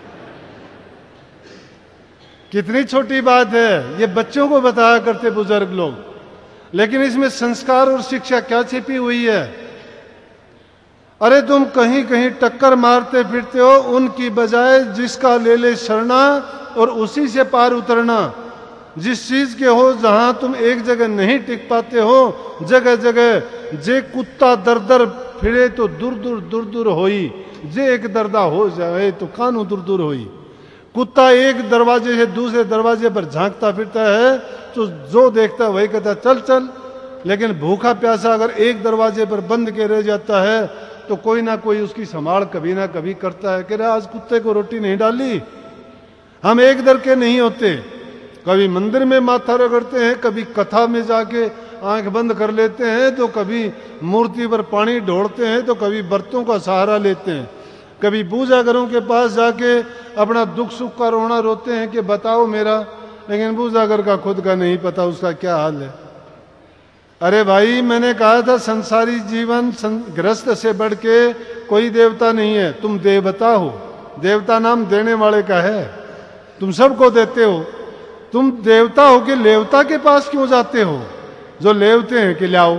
कितनी छोटी बात है, ये बच्चों को बताया करते बुजुर्ग लोग, लेकिन इसमें संस्कार और शिक्षा क्या छिपी हुई है। अरे तुम कहीं कहीं टक्कर मारते फिरते हो, उनकी बजाय जिसका ले ले शरणा और उसी से पार उतरना। जिस चीज के हो जहां तुम एक जगह नहीं टिक पाते हो, जगह जगह जे कुत्ता दर दर फिरे तो दूर दूर दूर दूर होई, जे एक दरदा हो जाए तो कानू दूर दूर होई। कुत्ता एक दरवाजे से दूसरे दरवाजे पर झांकता फिरता है तो जो देखता है वही कहता है चल चल। लेकिन भूखा प्यासा अगर एक दरवाजे पर बंद के रह जाता है तो कोई ना कोई उसकी संभाल कभी ना कभी करता है। कह रहा आज कुत्ते को रोटी नहीं डाली। हम एक दर के नहीं होते, कभी मंदिर में माथा रगड़ते हैं, कभी कथा में जाके आंख बंद कर लेते हैं, तो कभी मूर्ति पर पानी ढोड़ते हैं, तो कभी बर्तों का सहारा लेते हैं, कभी पूजा घरों के पास जाके अपना दुख सुख का रोना रोते हैं कि बताओ मेरा। लेकिन पूजा घर का खुद का नहीं पता उसका क्या हाल है। अरे भाई मैंने कहा था संसारी जीवन ग्रस्त से बढ़ के कोई देवता नहीं है। तुम देवता हो, देवता नाम देने वाले का है, तुम सबको देते हो। तुम देवता हो कि लेवता के पास क्यों जाते हो जो लेवते हैं कि लाओ।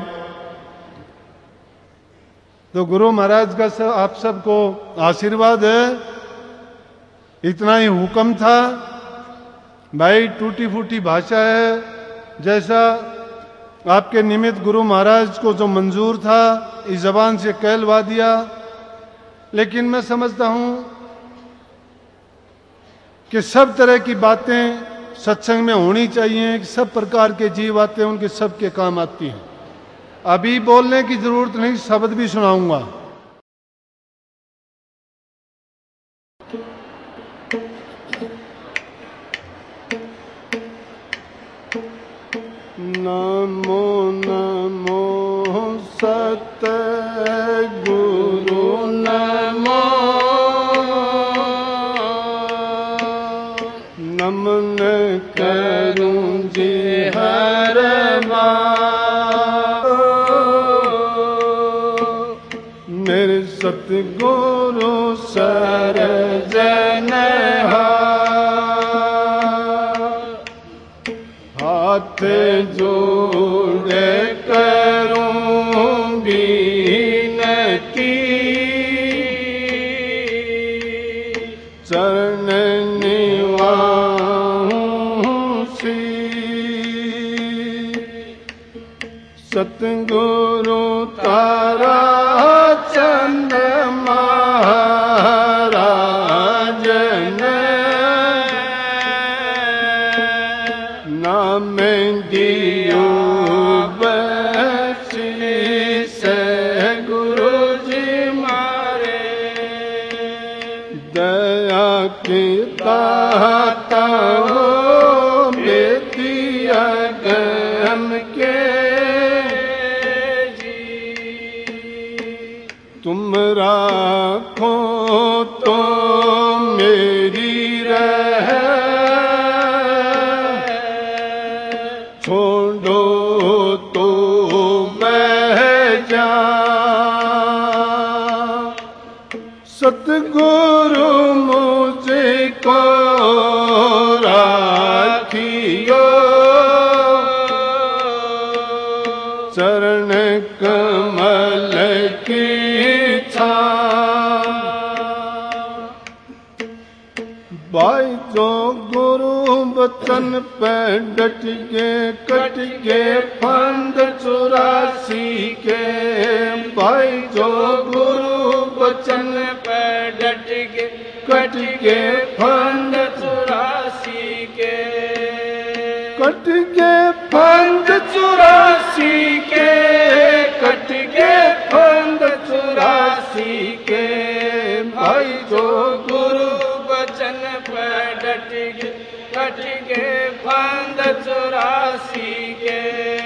तो गुरु महाराज का सब आप सबको आशीर्वाद है। इतना ही हुक्म था भाई टूटी फूटी भाषा है, जैसा आपके निमित्त गुरु महाराज को जो मंजूर था इस जबान से कहलवा दिया। लेकिन मैं समझता हूं कि सब तरह की बातें सत्संग में होनी चाहिए, कि सब प्रकार के जीव आते हैं, उनके सबके काम आती हैं। अभी बोलने की जरूरत नहीं, शब्द भी सुनाऊंगा। नमो नमो सत गुरु नमो, नमन करूं जी हर बार। मेरे सतगुरु सरजन हाथ जोड़े करूं बीनती, चरण निवासी सतगुरु तारा चंद महाराज ने नाम दियो बख्शीश गुरु जी मारे। दया की दाता हो बेतिया गम के जी, तुम राखो तो मेरी रह, छोड़ो तो मैं जा। सतगुरु मुझको राखियो, चरण कमल की छां। भाई जो गुरु वचन पे डट के कट के फंद चौरासी के, भाई जो गुरु वचन पे डट के कट के फंद चौरासी के, कट के फंद चौरासी के, कट के फंद चौरासी के। भाई जो गुरु वचन पे डट के कट के फंद चौरासी के,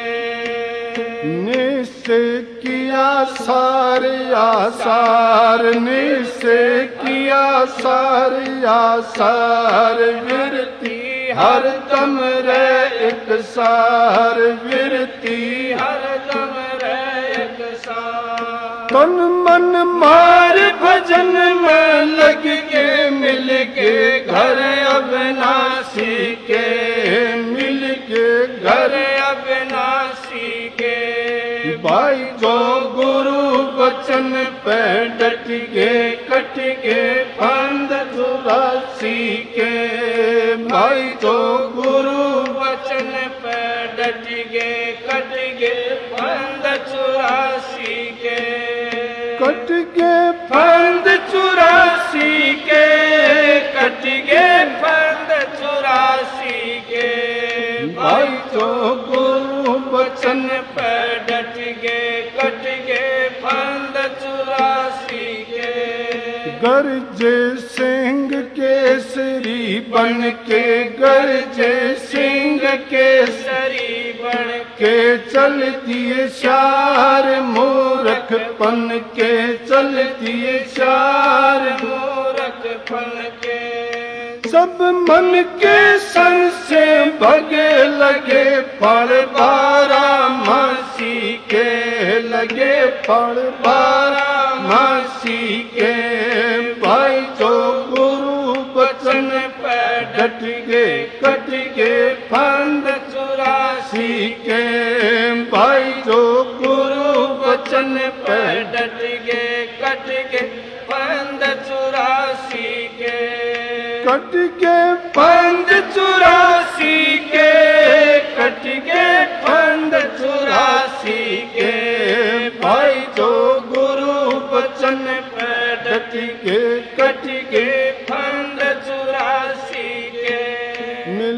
निश्चय किया सार आसार, निश्चय किया सार आसार। विरती हर दम रे एक सार, विरती हर दम रे एक सार। तन मन मार भजन में लग के मिल के घर अविनाशी के, मिल के घर अविनाशी के। भाई जो गुरु वचन पे डट के कट के फंद चौरासी के, भाई जो गुरु वचन पे डट के कट के फंद चौरासी के, कट के फंद चौरासी के, कट के फंद चौरासी के। भाई जो गुरु वचन पे डट के कट के फंद चौरासी के, गरजे सिंह केसरी बन के, गरजे सिंह केसरी बन के चल दिए शार मूर्खपन के, चल दिए शार मूर्खपन के। सब मन के सन से भगे लगे फल बारा मासी के, लगे फल बारा मासी के। भाई जो गुरु वचन पे डट के कट के फंद चौरासी के, भाई जो गुरु वचन पे डट के कट के फंद चौरासी के, कट के फंद चौरासी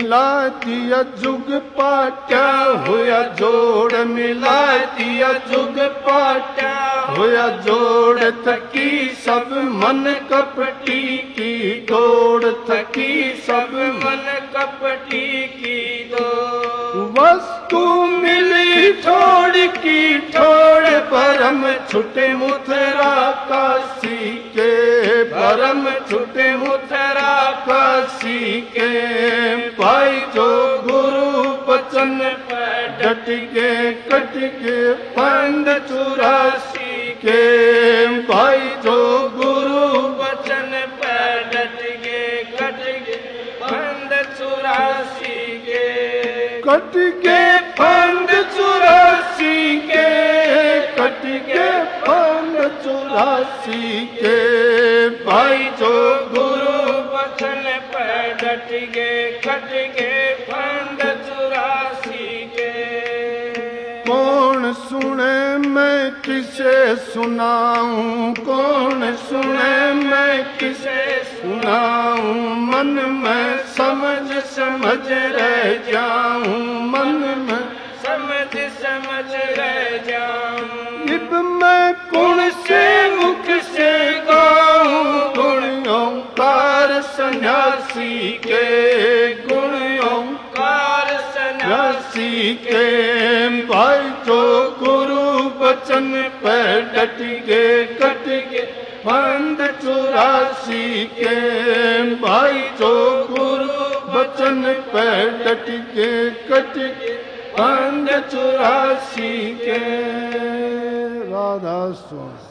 मिला दिया जुग पाट्या होया जोड़ मिला दिया जुग पाट्या होया जोड़ थकी सब मन कपटी की दौड़ थकी सब मन कपटी की दौड़ वस्तु मिली थोड़ की ठोड़ भरम छुटे मुथरा काशी के भरम छुटे मुथरा काशी के भाई जो गुरु बचन पर डट के कट के फंद चौरासी के भाई जो गुरु बचन पर डट के कट के फंद चौरासी के कट के फंद चौरासी के कट के फंद चौरासी के भाई जो गुरु बचन पर डट के कट के फंद चौरासी के कौन सुने मैं किसे सुनाऊं कौन सुने मैं किसे सुनाऊं मन में समझ समझ रह जाऊं मन में समझ समझ रह जाऊं इब मैं कौन से मुख से गाऊं गुण ओंकार सन्यासी के गुण ओंकार सन्यासी के भाई जो गुरु बचन पर डट के कट के फंद चौरासी के भाई जो गुरु बचन पर डट के कट के फंद चौरासी के राधा स्वामी।